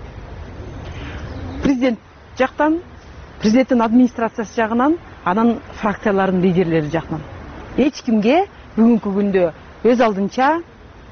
Президент жактан, президенттин администрациясы жагынан, анан фракциялардын лидерлери жагынан эч кимге бүгүнкү күндө өз алдынча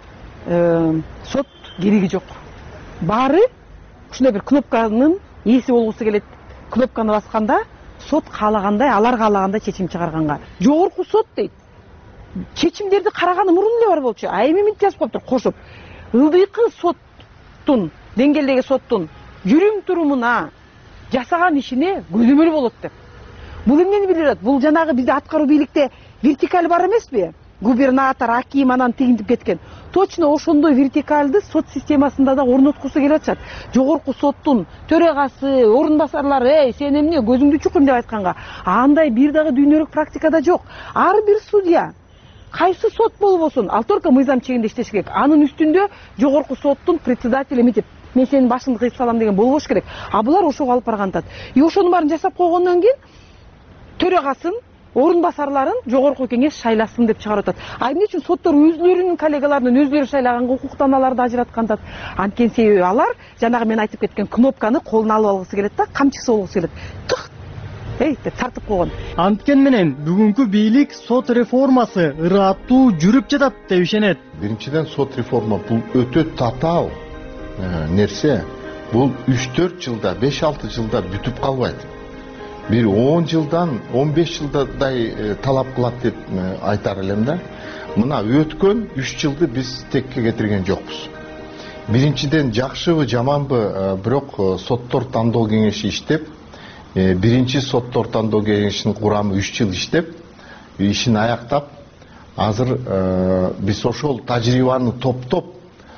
сот кереги жок. Баары ушундай бир кнопканын ээси болгусу келет. Кнопканы басканда сот каалагандай, алар каалагандай чечим чыгарганга. Жогорку сот дейт. Чечимдерди караганы мурун эле бар болчу. А эми мынтип жазып коюптур кошуп. Ылдыйкы соттун, деңгээлдеги соттун жүрүм турумуна, жасаган ишине көзөмөл болот деп. Бул эмнени билдирет? Бул жанагы бизде аткаруу бийликте вертикаль бар эмеспи? Губернатор, аким анан тигинтип кеткен. Точно ошондой вертикалды сот системасында да орноткусу келип атышат. Жогорку соттун төрагасы, орун басарлары, эй, сен эмне көзүңдү чукун деп айтканга, андай бир дагы дүйнөлүк практикада жок. Ар бир судья кайсы сот болбосун, ал только мыйзам чегинде иштеш керек. Анын үстүндө жогорку соттун председатели митип, мен сенин башыңды кыйып салам деген болбош керек. А булар ошого алып баргантат. И ошонун баарын жасап койгондон кийин төрагасын, орун басарларын жогорку кеңеш шайласын деп чыгарып атат. А эмне үчүн соттор өзлөрүнүн коллегаларынын өздөрү шайлаганга укуктан аларды ажыраткантат? Анткени себеби алар жанагы мен айтып кеткен кнопканы колуна алып алгысы келет да, камчысы болгусу келет. Тык! Эй, деп тартып койгон. Анткен менен бүгүнкү бийлик сот реформасы ыраттуу жүрүп жатат деп ишенет. Биринчиден сот реформа бул өтө татаал нерсе. Бул үч төрт жылда, беш алты жылда бүтүп калбайт. Бир он жылдан, он беш жылдай талап кылат деп айтар элем да. мына өткөн үч жылды биз текке кетирген жокпуз. Биринчиден жакшыбы жаманбы, бирок соттор тандоо кеңеши иштеп, биринчи соттор тандоо кеңешинин курамы үч жыл иштеп, ишин аяктап, азыр биз ошол тажрыйбаны топтоп,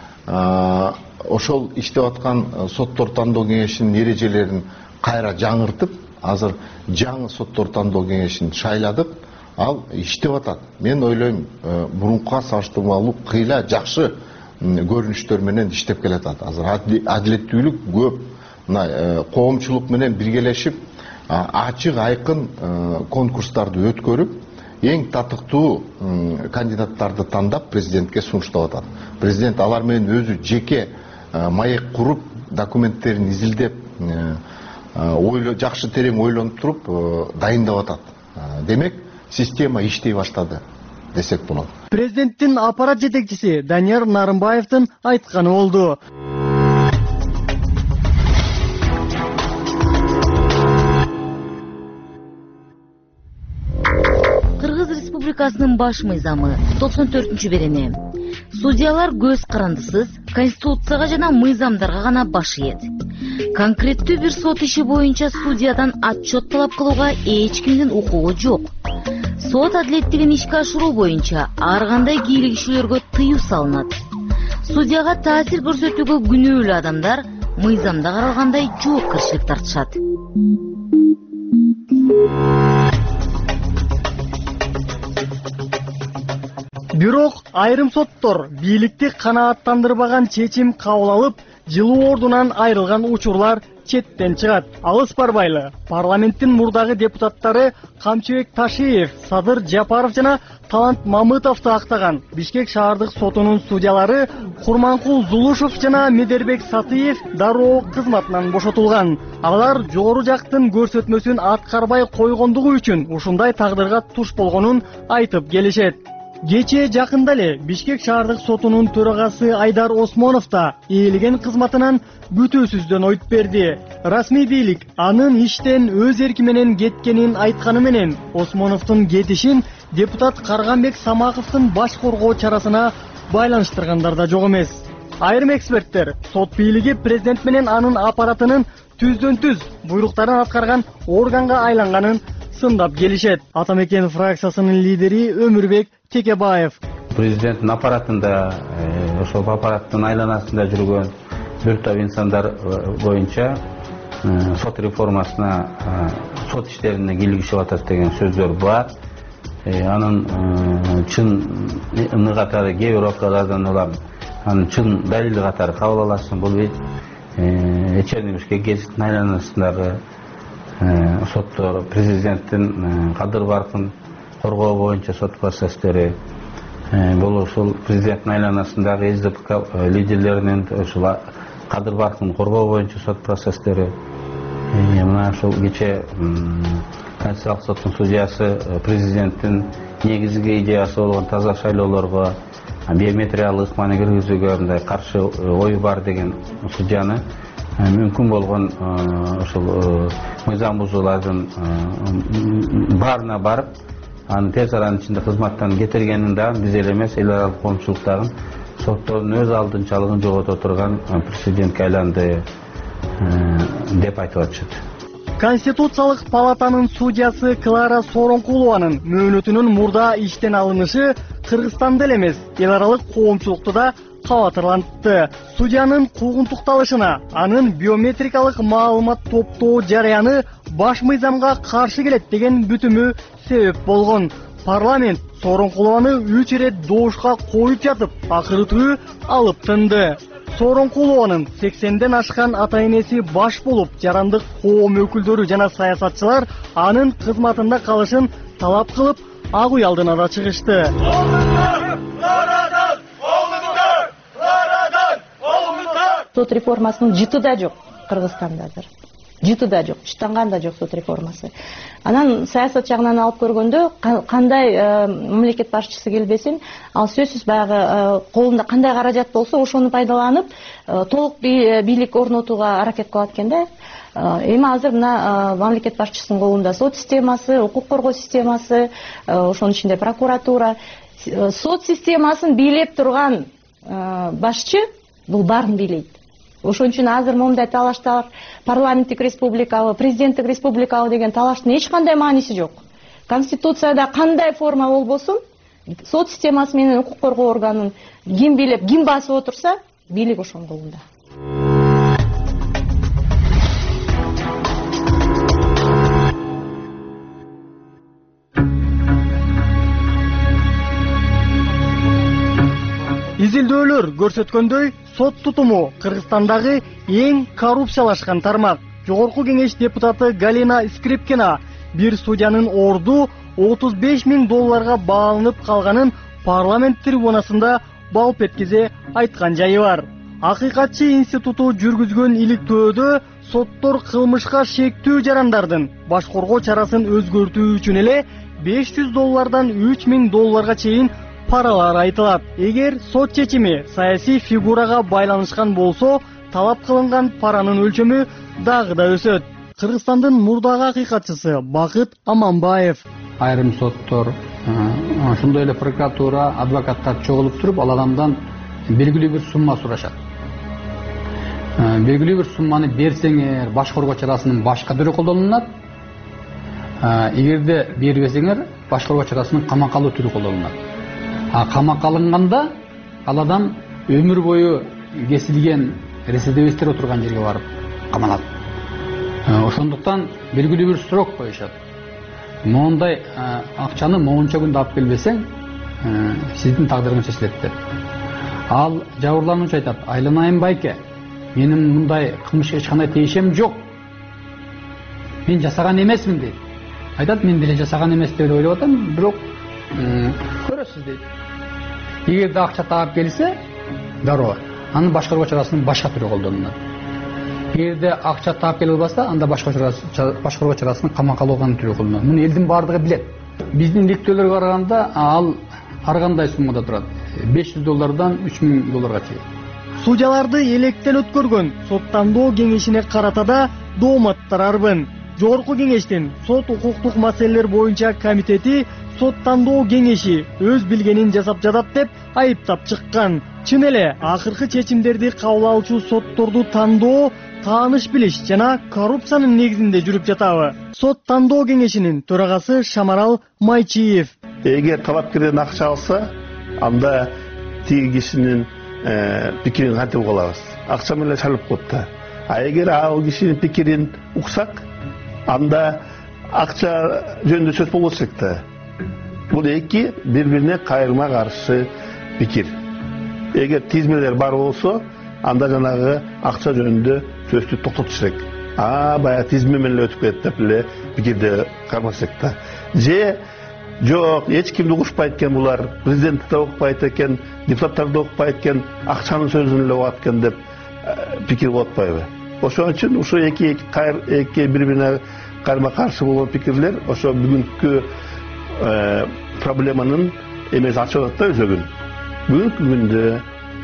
ошол иштеп аткан соттор тандоо кеңешинин эрежелерин кайра жаңыртып, азыр жаңы соттор тандоо кеңешин шайладык, ал иштеп атат. Мен ойлойм, мурункуга салыштырмалуу кыйла жакшы көрүнүштөр менен иштеп келатат. Азыр адилеттүүлүк көп, мына коомчулук менен биргелешип, ачык айкын конкурстарды өткөрүп, эң татыктуу кандидаттарды тандап президентке сунуштап атат. Президент алар менен өзү жеке маек куруп, документтерин изилдеп, ойло жакшы терең ойлонуп туруп дайындап атат. Демек, система иштей баштады десек болот. Президенттин аппарат жетекчиси Данияр Нарымбаевдин айтканы болду. Кыргыз Республикасынын баш мыйзамы токсон төртүнчү берени. Судьялар көз карандысыз конституцияга жана мыйзамдарга гана баш ийет. Конкреттүү бир сот иши боюнча судьядан отчет талап кылууга эч кимдин укугу жок. Сот адилеттигин ишке ашыруу боюнча ар кандай кийлик ишүүлөргө тыюу салынат. Судьяга таасир көрсөтүүгө күнөөлүү адамдар мыйзамда каралгандай жоопкерчилик тартышат. Бирок айрым соттор бийликти канааттандырбаган чечим кабыл алып, жылуу ордунан айрылган учурлар четтен чыгат. Алыс барбайлы парламенттин мурдагы депутаттары Камчыбек Ташиев, Садыр Жапаров жана Талант Мамытовду актаган Бишкек шаардык сотунун судьялары Курманкул Зулушев жана Медербек Сатыев дароо кызматынан бошотулган. Алар жогору жактын көрсөтмөсүн аткарбай койгондугу үчүн ушундай тагдырга туш болгонун айтып келишет. Кечээ жакында эле Бишкек шаардык сотунун төрагасы Айдар Осмонов да ээлеген кызматынан бүтүүсүздөн ойт берди. Расмий бийлик анын иштен өз эрки менен кеткенин айтканы менен Осмоновдун кетишин депутат Карганбек Самаковдун баш коргоо чарасына байланыштыргандар да жок эмес. Айрым эксперттер сот бийлиги президент менен анын аппаратынын түздөн-түз буйруктарын аткарган органга айланганын сындап келишет. Атамекен фракциясынын лидери Өмүрбек Текебаев. Президенттин аппаратында, ошол аппараттын айланасында жүргөн бир топ инсандар боюнча сот реформасына, сот иштерине кийлигишип атат деген сөздөр бар. Анын чын ны катары кээ бир окуялардан улам анын чын далили катары кабыл алышын болбойт. Чернигівский гезиттин айланасындагы соттор, президенттин кадыр баркын коргоо боюнча сот процесстери, бул ушул президенттин айланасындагы СДПК лидерлеринин ушул кадыр баркын коргоо боюнча сот процесстери, мына ушул кечээ Конституциялык соттун судьясы президенттин негизги идеясы болгон таза шайлоолорго биометриялык ыкманы киргизүүгө мындай каршы ою бар деген судьяны мүмкүн болгон ушул мыйзам бузуулардын баарына барып, аны тез аранын ичинде кызматтан кетиргенин дагы биз эле эмес, эл аралык коомчулук дагы соттордун өз алдынчалыгын жогото турган президентке айланды деп айтып атышат. Конституциялык палатанын судьясы Клара Соронкулованын мөөнөтүнүн мурда иштен алынышы Кыргызстанда эле эмес, эл аралык коомчулукту да кабатырлантты. Судьянын куугунтукталышына анын биометрикалык маалымат топтоо жарыяны баш мыйзамга каршы келет деген бүтүмү себеп болгон. Парламент Соронкулованы үч ирет доошка коюп жатып, акырытыы алып тынды. Соронкулованын сексенден ашкан ата-энеси баш болуп, жарандык коом өкүлдөрү жана саясатчылар анын кызматында калышын талап кылып, ак үй алдына да чыгышты. Сот реформасынын жыты да жок Кыргызстанда азыр. Жыты да жок, чыттанган да жок сот реформасы. Анан саясат жагынан алып көргөндө кандай мамлекет башчысы келбесин, ал сөзсүз баягы колунда кандай каражат болсо ошону пайдаланып, толук бийлик орнотууга аракет кылат экен да. Эми азыр мына мамлекет башчысынын колунда сот системасы, укук коргоо системасы, ошонун ичинде прокуратура. сот системасын бийлеп турган башчы бул баарын бийлейт. Ошон үчүн азыр момундай талаштар парламенттик республикалуу, президенттик республикалуу деген талаштын эч кандай мааниси жок. Конституцияда кандай форма болбосун, сот системасы менен укук коргоо органын ким бийлеп, ким басып отурса, бийлик ошонун колунда. Изилдөөлөр көрсөткөндөй, сот тутуму Кыргызстандагы эң коррупциялашкан тармак. Жогорку кеңеш депутаты Галина Скрипкина бир судьянын орду отуз беш миң долларга баалынып калганын парламент трибунасында балп эткизе айткан жайы бар. Акыйкатчы институту жүргүзгөн иликтөөдө соттор кылмышка шектүү жарандардын башкоргоо чарасын өзгөртүү үчүн эле беш жүз доллардан үч миң долларга чейин паралар айтылат. Эгер сот чечими саясий фигурага байланышкан болсо, талап кылынган паранын өлчөмү дагы да өсөт. Кыргызстандын мурдагы акыйкатчысы Бакыт Аманбаев: айрым соттор, ошондой эле прокуратура, адвокаттар чогулуп туруп, ал адамдан белгилүү бир сумма сурашат. Белгилүү бир сумманы берсеңер, башкоргоо чарасынын башка түрү колдонулат. Эгерде бербесеңер, башкоргоо чарасынын камакка алуу түрү колдонулат. А камакка алынганда ал адам өмүр бою кесилген рецидивисттер отурган жерге барып камалат. Ошондуктан белгилүү бир срок коюшат. Моундай акчаны моунча күндө алып келбесең, сиздин тагдырыңыз чечилет деп. Ал жабырлануучу айтат: айланайын байке, менин мындай кылмышка эч кандай тиешем жок. Мен жасаган эмесмин дейт. Айтат: мен деле жасаган эмес деп ойлоп атам, бирок көрөсүз дейт. Эгерде акча таап келсе, дароо, анын башкаруу чарасынын башка түрү колдонулат. Эгерде акча таап келе албаса, анда башкаруу чарасынын камакка алууган түрү колдонулат. Муну элдин баардыгы билет. Биздин иликтөөлөргө караганда ал ар кандай суммада турат. беш жүз доллардан үч миң долларга чейин. Судьяларды электен өткөргөн соттандоо кеңешине карата да дооматтар арбын. Жогорку кеңештин сот укуктук маселелер боюнча комитети соттандоо кеңеши өз билгенин жасап жатат деп айыптап чыккан. Чын эле акыркы чечимдерди кабыл алуучу сотторду тандоо тааныш билиш жана коррупциянын негизинде жүрүп жатабы? Сот тандоо кеңешинин төрагасы Шамарал Майчиев: эгер талапкерден акча алса, анда тиги кишинин пикирин кантип калабыз? Акча менен чалып коет да. А эгер ал кишинин пикирин уксак, анда акча жөнүндө сөз болбосок да. Бул эки бири-бирине кайрылма каршы пикир. Эгер тизмелер бар болсо, анда жанагы акча жөнүндө сөздү токтотуш керек. А баягы тизме менен өтүп кетти деп эле пикирде кармасак да. Же жок, эч кимди угушпайт экен булар, президент да укпайт экен, депутаттар да укпайт экен, акчанын сөзүн эле угат экен деп пикир болуп атпайбы? Ошон үчүн ушу эки эки бири-бирине карма каршы болгон пикирлер ошо бүгүнкү проблеманын эмес ачып атат да өзөгүн. Бүгүнкү күндө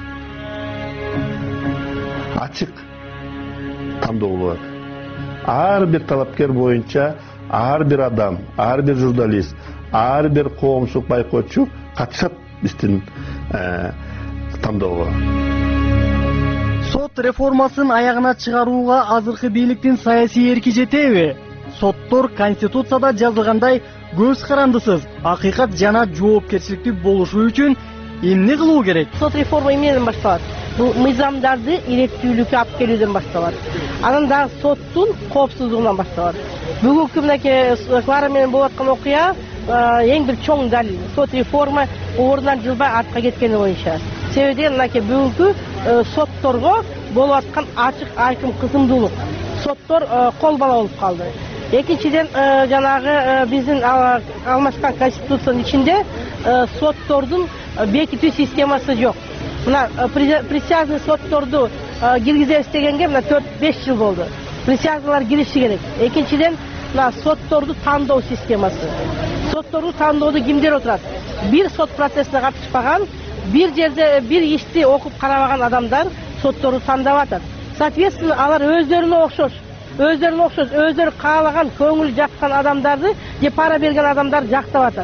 ачык тандоо болот. Ар бир талапкер боюнча ар бир адам, ар бир журналист, ар бир коомчулук байкоочу катышат биздин тандоого. Сот реформасын аягына чыгарууга азыркы бийликтин саясий эрки жетеби? Соттор Конституцияда жазылгандай көз карандысыз, акыйкат жана жоопкерчиликтүү болушу үчүн эмне кылуу керек? Сот реформа эмнеден башталат? Бул мыйзамдарды илектүүлүккө алып келүүдөн башталат. Анан дагы соттун коопсуздугунан башталат. Бүгүнкү мынакей Клара менен болуп аткан окуя эң бир чоң далил. Сот реформа ордунан жылбай артка кеткени боюнча. Себеби мынакей бүгүнкү сотторго болуп аткан ачык айкын кызымдуулук. Соттор кол бала болуп калды. Экинчиден жанагы биздин алмашкан конституциянын ичинде соттордун бекитүү системасы жок. Мына присяжный сотторду киргизебиз дегенге мына төрт беш жыл болду. Присяжныйлар кириши керек. Экинчиден мына сотторду тандоо системасы. Сотторду тандоодо кимдер отурат? Бир сот процессине катышпаган, бир жерде бир ишти окуп карабаган адамдар сотторду тандап атат. Соответственно, алар өздөрүнө окшош, өздөрүнө окшош, өздөрү каалаган, көңүл жаккан адамдарды же пара берген адамдарды жактап атат.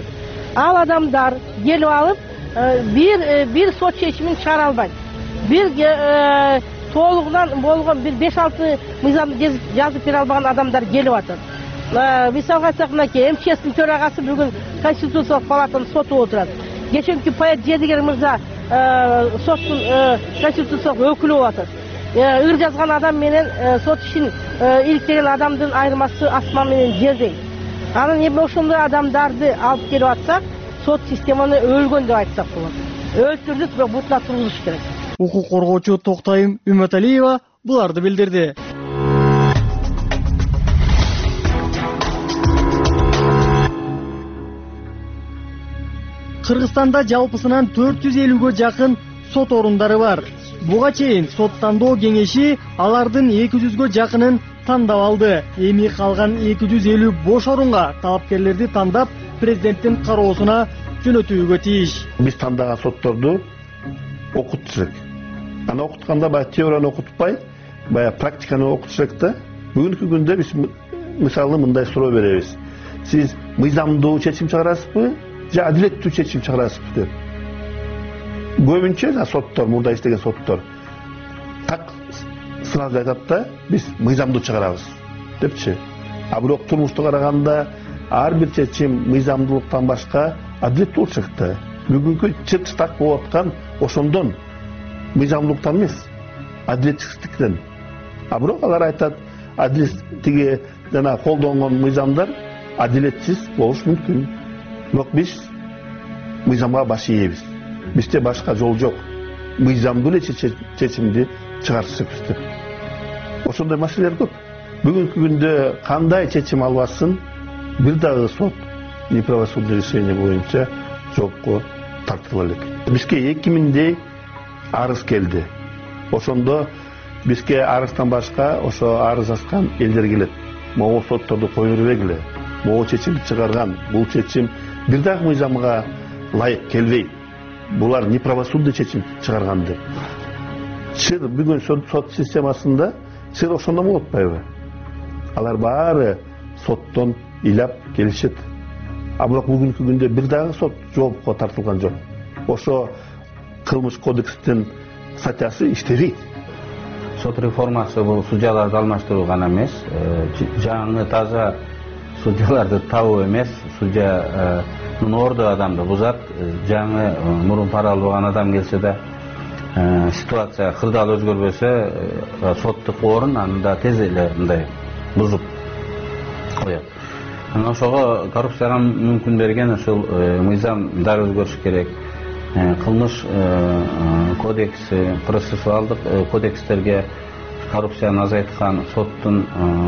ал адамдар келип алып бир бир сот чечимин чыгара албайт. Бир толугунан болгон бир беш алты мыйзамды жазып бере албаган адамдар келип атат. Мисалга айтсак, мынакей МЧСтин төрагасы бүгүн Конституциялык палатанын соту отурат. Кечинки Паят Жедигер мырза соттун конституциялык өкүлү болуп атат. Ыр жазган адам менен сот ишин иликтеген адамдын айырмасы асман менен жердей. Анан эми ошондой адамдарды алып келип атсак, сот системаны өлгөн деп айтсак болот. Өлтүрдүк, бирок бутуна тургузуш керек. Укук коргоочу Токтайым Үмөталиева буларды билдирди. Кыргызстанда жалпысынан төрт жүз элүүгө жакын сот орундары бар. Буга чейин сот тандоо кеңеши алардын эки жүзгө жакынын тандап алды. Эми калган эки жүз элүү бош орунга талапкерлерди тандап, президенттин кароосуна жөнөтүүгө тийиш. Биз тандаган сотторду окутушак. Аны окутканда баягы теорияны окутпай, баягы практиканы окутушак да. Бүгүнкү күндө биз мисалы мындай суроо беребиз. Сиз мыйзамдуу чечим чыгарасызбы, же адилеттүү чечим чыгарасызбы деп. Көбүнчө соттор, мурда иштеген соттор так сразу айтат да, биз мыйзамдуу чыгарабыз депчи. А бирок турмушта караганда ар бир чечим мыйзамдуулуктан башка адилеттүү болчу да. Бүгүнкү чыт так болуп аткан ошондон мыйзамдуулуктан эмес, адилетсиздиктен. А бирок алар айтат, адилеттиги жана колдонгон мыйзамдар адилетсиз болуш мүмкүн. Бирок биз мыйзамга баш ийебиз. Бизде башка жол жок. Мыйзамдуу эле чечимди чыгарышыбыз деп. Ошондой маселелер көп. Бүгүнкү күндө кандай чечим албасын, бир дагы сот неправосудное решение боюнча жоопко тартыла элек. Бизге эки миңдей арыз келди. Ошондо бизге арыздан башка ошо арыз аскан элдер келет. Могул сотторду кое бербегиле. Могул чечимди чыгарган, бул чечим бир дагы мыйзамга ылайык келбейт. Булар неправосудный чечим чыгарган деп. Чыр бүгүн сот системасында чыр ошондо болуп атпайбы? Алар баары соттон ыйлап келишет. А бирок бүгүнкү күндө бир дагы сот жоопко тартылган жок. Ошо кылмыш кодекстин статьясы иштебейт. Сот реформасы бул судьяларды алмаштыруу гана эмес, жаңы таза судьяларды табуу эмес, судья орду адамды бузат, жаңы мурун пара албаган адам келсе да ситуация кырдаал өзгөрбөсө соттук орун анда тез эле мындай бузуп коет. Анан ошого коррупцияга мүмкүн берген ушул мыйзамдар өзгөрүш керек. Кылмыш кодекси, процессуалдык кодекстерге коррупцияны азайткан соттун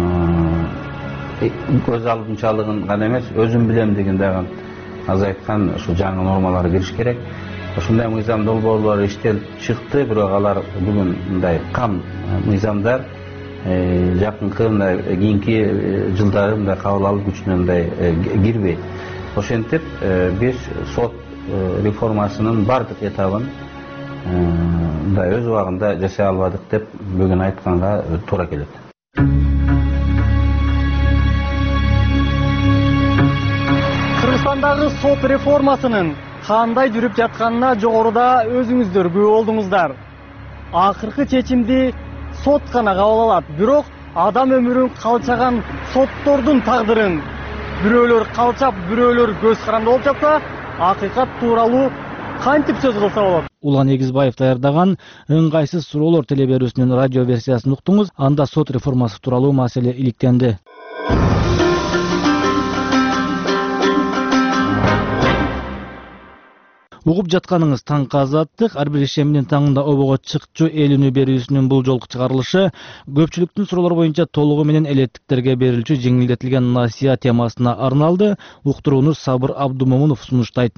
көз алдынчалыгын гана эмес, өзүм билем деген дагы азайткан ушул жаңы нормалар кириш керек. Ошондой мыйзам долбоорлор иштелип чыкты, бирок алар бүгүн мындай кам мыйзамдар жакынкы мындай кийинки жылдары мындай кабыл алып күчүнө мындай кирбейт. Ошентип биз сот реформасынын бардык этабын мындай өз убагында жасай албадык деп бүгүн айтканга туура келет. Кыргызстандагы сот реформасынын кандай жүрүп жатканына жогоруда өзүңүздөр күбө болдуңуздар. Акыркы чечимди сот гана кабыл алат, бирок адам өмүрүн калчаган соттордун тагдырын бирөөлөр калчап, бирөөлөр көз каранды болуп жатса, акыйкат тууралуу кантип сөз кылса болот? Улан Эгизбаев даярдаган ыңгайсыз суроолор телеберүүсүнүн радио версиясын уктуңуз. Анда сот реформасы тууралуу маселе иликтенди. Угуп жатканыңыз таңкы азаттык. Ар бир ишембинин таңында обого чыкчу эл үнү берүүсүнүн бул жолку чыгарылышы көпчүлүктүн суроолору боюнча толугу менен элеттиктерге берилчү жеңилдетилген насия темасына арналды. Уктурууну Сабыр Абдумомунов сунуштайт.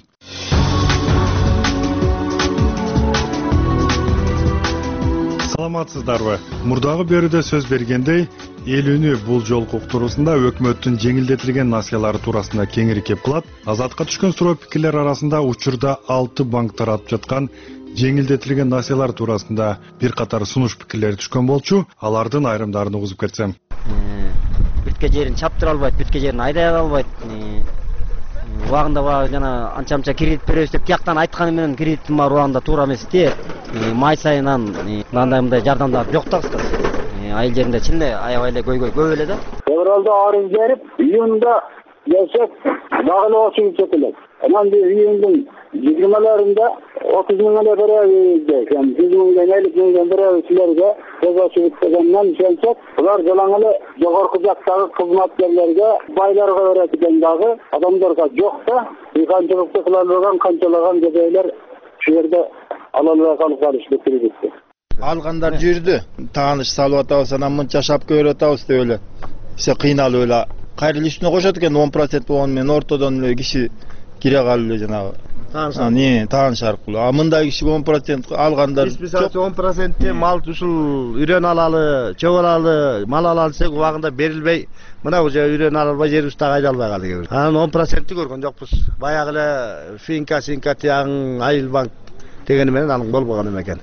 Саламатсыздарбы? Мурдагы берүүдө сөз бергендей, эл үнү бул жолку уктуруусунда өкмөттүн жеңилдетилген насиялары туурасында кеңири кеп кылат. Азатка түшкөн суроо пикирлер арасында учурда алты банк таратып жаткан жеңилдетилген насиялар туурасында бир катар сунуш пикирлери түшкөн болчу. Алардын айрымдарын угузуп кетсем. Бүткө жерин чаптыра албайт, бүткө жерин айдай албайт. убагында баягы жана анча мынча кредит беребиз деп тияктан айтканы менен кредиттин баары убагында туура эмес де. Май сайынан мындай мындай жардамдар жок да кыскасы. Айыл жеринде чын эле аябай эле көйгөй көп эле да. Февралда арыз берип, июнда келсек дагы очуп кетилет. Анан биз июндун жыйырмаларында отуз миң эле беребиз деген, жүз миңден элүү миңден беребиз силерге көз ачып дегенден ишенсек, булар жалаң эле жогорку жактагы кызматкерлерге, байларга берет экен дагы, адамдарга жок да. Канчалыкты кыла алган, канчалаган кедейлер шу жерде ала албай калып калышты кредитти. Алгандар жүрдү. Тааныш салып атабыз, анан мынча шапка берип атабыз деп эле. Все кыйналып эле. Кайрыл үстүнө кошот экен он процент болгону менен ортодон эле киши кире калып эле жанагы. Тааныш. Не, тааныш аркылуу. А мындай киши он процент алгандар. Биз мисалы он процентте мал ушул үрөн алалы, чөп алалы, мал алалы десек убагында берилбей, мына уже үрөн ала албай жерибизди дагы айда албай калдык. Анан он процентти көргөн жокпуз. Баягы эле финка, синка тияң, айыл банк дегени менен анын болбогон экен.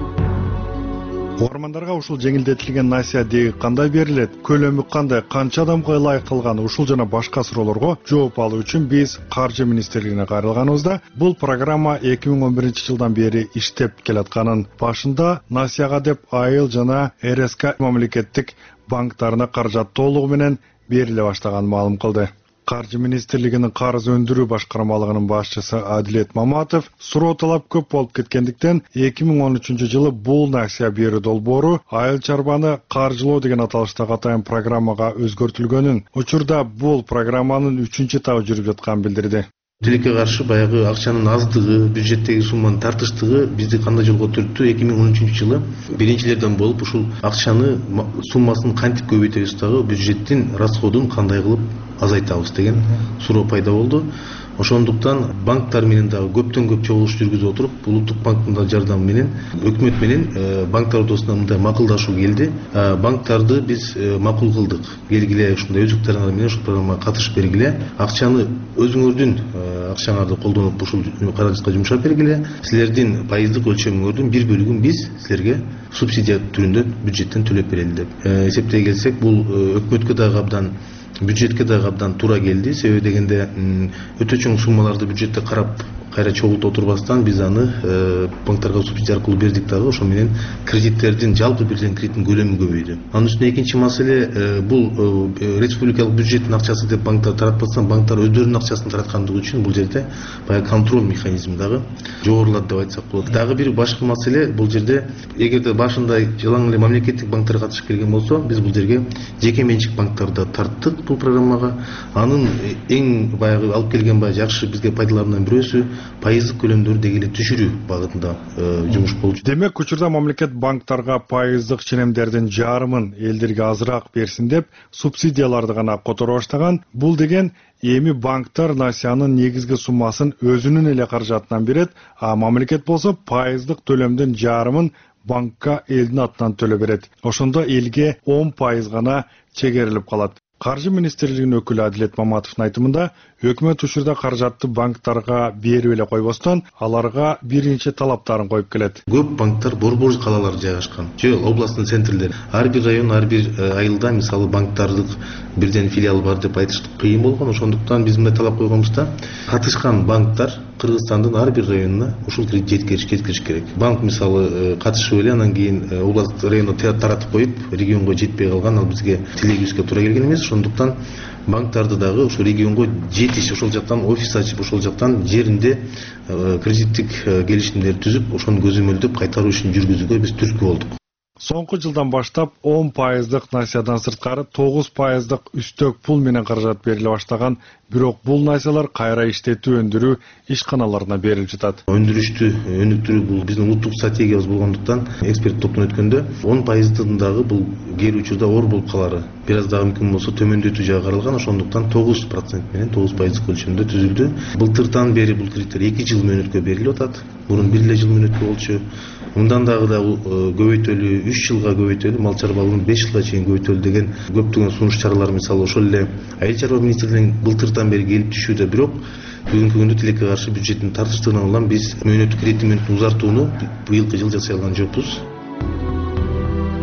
Угармандарга ушул жеңилдетилген насия деги кандай берилет, көлөмү кандай, канча адамга ылайыкталган, ушул жана башка суроолорго жооп алуу үчүн биз Каржы министрлигине кайрылганыбызда бул программа эки миң он биринчи жылдан бери иштеп келатканын, башында насияга деп айыл жана эр эс ка мамлекеттик банктарына каражат толугу менен бериле баштаганын маалым кылды. Каржы министрлигинин карыз өндүрүү башкармалыгынын башчысы Адилет Маматов суроо талап көп болуп кеткендиктен эки миң он үчүнчү жылы бул насия берүү долбоору айыл чарбаны каржылоо деген аталыштагы атайын программага өзгөртүлгөнүн, учурда бул программанын үчүнчү этабы жүрүп жатканын билдирди. Тилекке каршы баягы акчанын аздыгы, бюджеттеги сумманын тартыштыгы бизди кандай жолго түрттү? эки миң он үчүнчү жылы биринчилерден болуп ушул акчаны суммасын кантип көбөйтөбүз дагы бюджеттин расходун кандай кылып азайтабыз деген суроо пайда болду. Ошондуктан банктар менен дагы көптөн көп чогулуш жүргүзүп отуруп, улуттук банктын да жардамы менен өкмөт менен банктар ортосунда мындай макулдашуу келди. Банктарды биз макул кылдык. Келгиле ушундай өзүктөрүңөр менен ушул программага катышып бергиле. Акчаны өзүңөрдүн акчаңарды колдонуп ушул каражатка жумшап бергиле. Силердин пайыздык өлчөмүңөрдүн бир бөлүгүн биз силерге субсидия түрүндө бюджеттен төлөп берели деп эсептей келсек, бул өкмөткө дагы абдан бюджетке дагы абдан туура келди. Себеби дегенде өтө чоң суммаларды бюджетте карап кайра чогултуп отурбастан биз аны банктарга субсидия аркылуу бердик дагы. Ошо менен кредиттердин жалпы берилген кредиттин көлөмү көбөйдү. Анын үстүнө экинчи маселе, бул республикалык бюджеттин акчасы деп банктар таратпастан банктар өздөрүнүн акчасын тараткандыгы үчүн бул жерде баягы контроль механизми дагы жогорулат деп айтсак болот. Дагы бир башкы маселе, бул жерде эгерде башында жалаң эле мамлекеттик банктар катышып келген болсо, биз бул жерге жеке менчик банктарды тарттык бул программага. Анын эң баягы алып келген баягы жакшы бизге пайдаларынан бирөөсү пайыздык көлөмдөрдү деги эле түшүрүү багытында жумуш болчу. Демек, учурда мамлекет банктарга пайыздык ченемдердин жарымын элдерге азыраак берсин деп субсидияларды гана которо баштаган. Бул деген эми банктар насиянын негизги суммасын өзүнүн эле каражатынан берет, а мамлекет болсо пайыздык төлөмдүн жарымын банкка элдин атынан төлөп берет. Ошондо элге он пайыз гана чегерилип калат. Каржы министрлигинин өкүлү Адилет Маматовдун айтымында, өкмөт учурда каражатты банктарга берип эле койбостон, аларга биринчи талаптарын коюп келет. Көп банктар борбор калаларда жайгашкан. Же областтын центрлери. Ар бир район, ар бир айылда мисалы банктардык бирден филиал бар деп айтыш кыйын болгон. Ошондуктан биз мындай талап койгонбузда, катышкан банктар Кыргызстандын ар бир районуна ушул кредит жеткириш жеткириш керек. Банк мисалы катышып эле анан кийин област районго таратып коюп, регионго жетпей калган, ал бизге тилегибизге туура келген эмес. Ошондуктан банктарды дагы ошол регионго жетиш, ошол жактан офис ачып, ошол жактан жеринде кредиттик келишимдерди түзүп, ошону көзөмөлдөп кайтаруу ишин жүргүзүүгө биз түрткү болдук. Соңку жылдан баштап он пайыздык насиядан сырткары тогуз пайыздык үстөк пул менен каражат бериле баштаган, бирок бул насиялар кайра иштетүү өндүрүү ишканаларына берилип жатат. Өндүрүштү өнүктүрүү бул биздин улуттук стратегиябыз болгондуктан эксперт топтон өткөндө он пайыздын дагы бул кээ учурда оор болуп калары бир аз дагы мүмкүн болсо төмөндөтүү жагы каралган. Ошондуктан тогуз процент менен тогуз пайыздык өлчөмдө түзүлдү. Былтырдан бери бул кредиттер эки жыл мөөнөткө берилип атат. Мурун бир эле жыл мөөнөткө болчу. Мындан дагы да көбөйтөлү, үч жылга көбөйтөлү, мал чарбалыгын беш жылга чейин көбөйтөлү деген көптөгөн сунуш чаралар мисалы ошол эле айыл чарба министрлигинин былтырдан бери келип түшүүдө. Бирок бүгүнкү күндө тилекке каршы бюджеттин тартыштыгынан улам биз мөөнөттүк кредиттин мөөнөтүн узартууну быйылкы жыл жасай алган жокпуз.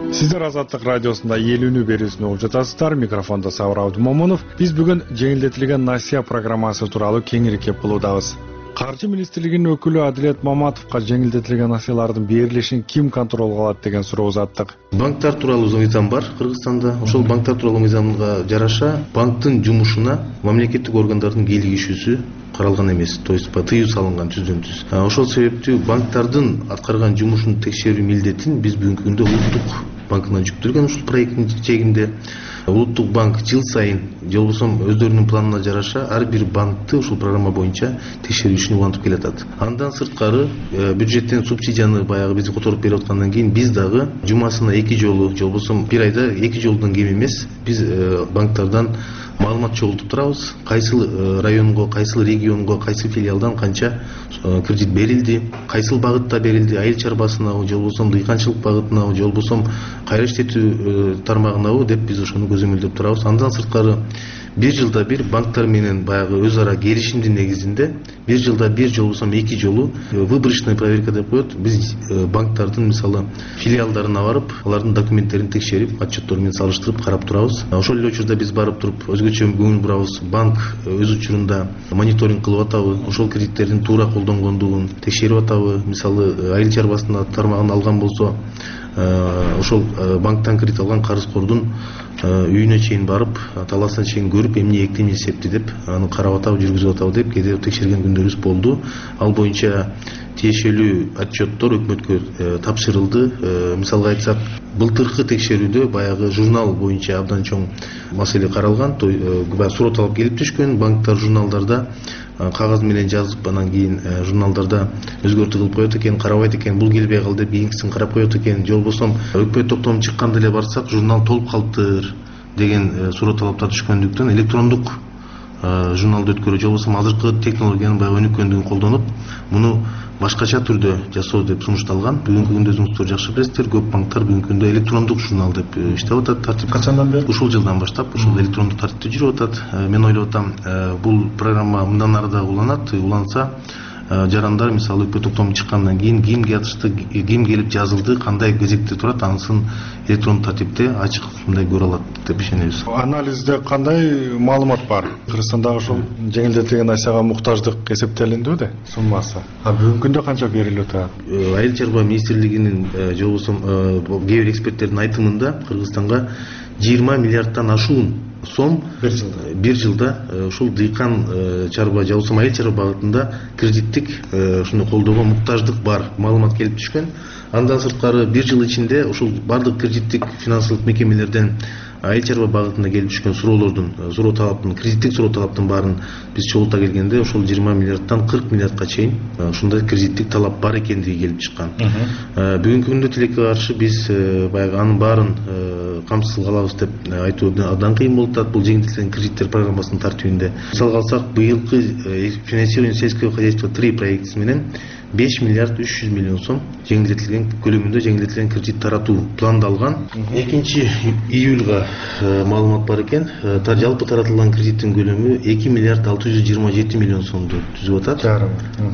Сиздер Азаттык радиосунда элүүнү берүүсүн угуп жатасыздар. Микрофондо Сабыр Абдумомунов. Биз бүгүн жеңилдетилген насыя программасы тууралуу кеңири кеп кылуудабыз. Каржы министрлигинин өкүлү Адилет Маматовго жеңилдетилген насыялардын берилишин ким контрол кылат деген суроо узаттык. Банктар тууралуу мыйзам бар Кыргызстанда. Ошол банктар тууралуу мыйзамга жараша банктын жумушуна мамлекеттик органдардын кийлигишүүсү каралган эмес, то есть тыюу салынган түздөн түз. Ошол себептүү банктардын аткарган жумушун текшерүү милдетин биз бүгүнкү күндө Улуттук банкына жүктөлгөн. Ушул проекттин чегинде Улуттук банк жыл сайын же болбосо өздөрүнүн планына жараша ар бир банкты ушул программа боюнча текшерүү ишин улантып келатат. Андан сырткары бюджеттен субсидияны баягы биз которуп берип аткандан кийин биз дагы жумасына эки жолу же болбосо бир айда эки жолдон кем эмес биз банктардан маалымат чогултуп турабыз. Кайсыл районго, кайсыл регионго, кайсыл филиалдан канча кредит берилди, кайсыл багытта берилди, айыл чарбасынабы же болбосо дыйканчылык багытынабы же болбосо кайра иштетүү тармагынабы деп биз ошону көзөмөлдөп турабыз. Андан сырткары бир жылда бир банктар менен баягы өз ара келишимдин негизинде бир жылда бир же болбосо эки жолу выборочная проверка деп коет. Биз банктардын мисалы филиалдарына барып, алардын документтерин текшерип, отчеттор менен салыштырып карап турабыз. Ошол эле учурда биз барып туруп өзгөчө көңүл бурабыз. Банк өз учурунда мониторинг кылып атабы, ошол кредиттердин туура колдонгондугун текшерип атабы. Мисалы айыл чарбасына тармагын алган болсо, ошол банктан кредит алган карызкордун үйүнө чейин барып, талаасына чейин көрүп, эмне экти эмне септи деп аны карап атабы, жүргүзүп атабы деп кээде текшерген күндөрүбүз болду. Ал боюнча тиешелүү отчеттор өкмөткө тапшырылды. Мисалга айтсак, былтыркы текшерүүдө баягы журнал боюнча абдан чоң маселе каралган. Баягы суроо келип түшкөн, банктар журналдарда кагаз менен жазып, анан кийин журналдарда өзгөртүү кылып коет экен, карабайт экен, бул келбей калды деп кийинкисин карап коет экен. Же болбосо өкмөт топтому чыкканда эле барсак, журнал толуп калыптыр деген суроо талаптар түшкөндүктөн электрондук журналды өткөрүү же болбосо азыркы технологиянын баягы өнүккөндүгүн колдонуп, муну башкача түрдө жасоо деп сунушталган. Бүгүнкү күндө өзүңүздөр жакшы билесиздер, көп банктар бүгүнкү күндө электрондук журнал деп иштеп атат. Тартип качандан бери? Ушул жылдан баштап ушул электрондук тартипте жүрүп атат. Мен ойлоп атам, бул программа мындан ары да уланат, уланса жарандар мисалы өкмөт токтому чыккандан кийин кимге катышты, ким келип жазылды, кандай кезекте турат, анысын электрондук тартипте ачык мындай көрө алат деп ишенебиз. Анализде кандай маалымат бар? Кыргызстандагы ошол жеңилдетилген насыяга муктаждык эсептелиндүүбү суммасы? А бүгүнкү күндө канча берилип атат? Айыл чарба министрлигинин же болбосо кээ бир эксперттердин айтымында Кыргызстанга жыйырма миллиардтан ашуун сом бир жылда бир жылда ушул дыйкан чарба же болбосо айыл чарба багытында кредиттик ушуну колдоого муктаждык бар маалымат келип түшкөн. Андан сырткары бир жыл ичинде ушул бардык кредиттик финансылык мекемелерден айыл чарба багытында келип түшкөн суроолордун, суроо талаптын, кредиттик суроо талаптын баарын биз чогулта келгенде ушул жыйырма миллиардтан кырк миллиардка чейин ушундай кредиттик талап бар экендиги келип чыккан. Бүгүнкү күндө тилекке каршы биз баягы анын баарын камсыз кылабыз деп айтуу абдан кыйын болуп атат. Бул жеңилдетилген кредиттер программасынын тартибинде. Мисалга алсак, быйылкы финансирование сельского хозяйства три проектиси менен беш миллиард үч жүз миллион сом жеңилдетилген көлөмүндө жеңилдетилген кредит таратуу пландалган. экинчи июлга маалымат бар экен. Жалпы таратылган кредиттин көлөмү эки миллиард алты жүз жыйырма жети миллион сомду түзүп атат.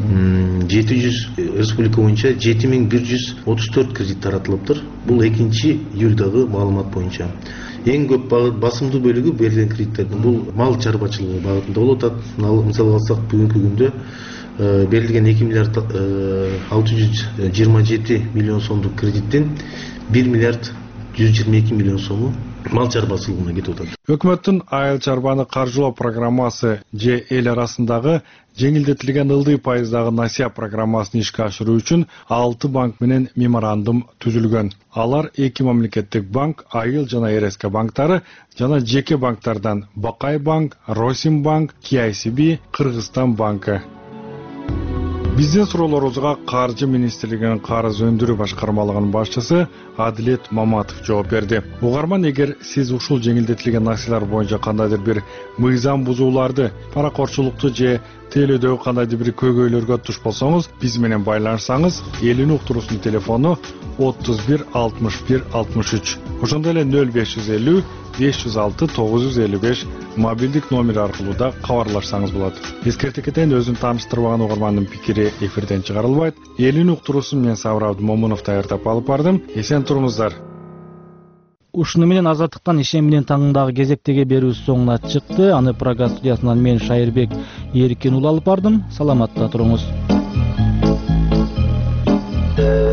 жети жүз республика боюнча жети миң бир жүз отуз төрт кредит таратылыптыр. Бул экинчи июлдагы маалымат боюнча. Эң көп багыт басымдуу бөлүгү берилген кредиттердин бул мал чарбачылыгы багытында болуп атат. Мисалга алсак, бүгүнкү күндө берилген эки миллиард алты жүз жыйырма жети миллион сомдук кредиттин бир миллиард жүз жыйырма эки миллион сому мал чарбачылыгына кетип атат. Өкмөттүн айыл чарбаны каржылоо программасы же эл арасындагы жеңилдетилген ылдый пайыздагы насыя программасын ишке ашыруу үчүн алты банк менен меморандум түзүлгөн. Алар эки мамлекеттик банк, айыл жана эр эс ка банктары жана жеке банктардан Бакай банк, Росим банк, Ки Ай Си Би, Кыргызстан банкы. Биздин суроолорубузга Каржы министрлигинин карыз өндүрүү башкармалыгынын башчысы Адилет Маматов жооп берди. Угарман, эгер сиз ушул жеңилдетилген насыялар боюнча кандайдыр бир мыйзам бузууларды, паракорчулукту же тейлөөдөгү кандайдыр бир көйгөйлөргө туш болсоңуз, биз менен байланышсаңыз, элүүнү уктуруусунун телефону отуз бир алтымыш бир алтымыш үч. Ошондой эле нөл беш жүз элүү беш жүз алты тогуз жүз элүү беш мобилдик номер аркылуу да кабарлашсаңыз болот. Эскертип кетейин, өзүн тааныштырбаган угармандын пикири эфирден чыгарылбайт. Элүүнү уктуруусун мен Сабыр Абдумомунов даярдап алып бардым. Эсен туруңуздар. Ушуну менен Азаттыктан ишен менен таңдагы кезектеги берүүбүз соңуна чыкты. Аны Прага студиясынан мен Шайырбек Эркин уулу алып бардым. Саламатта туруңуз.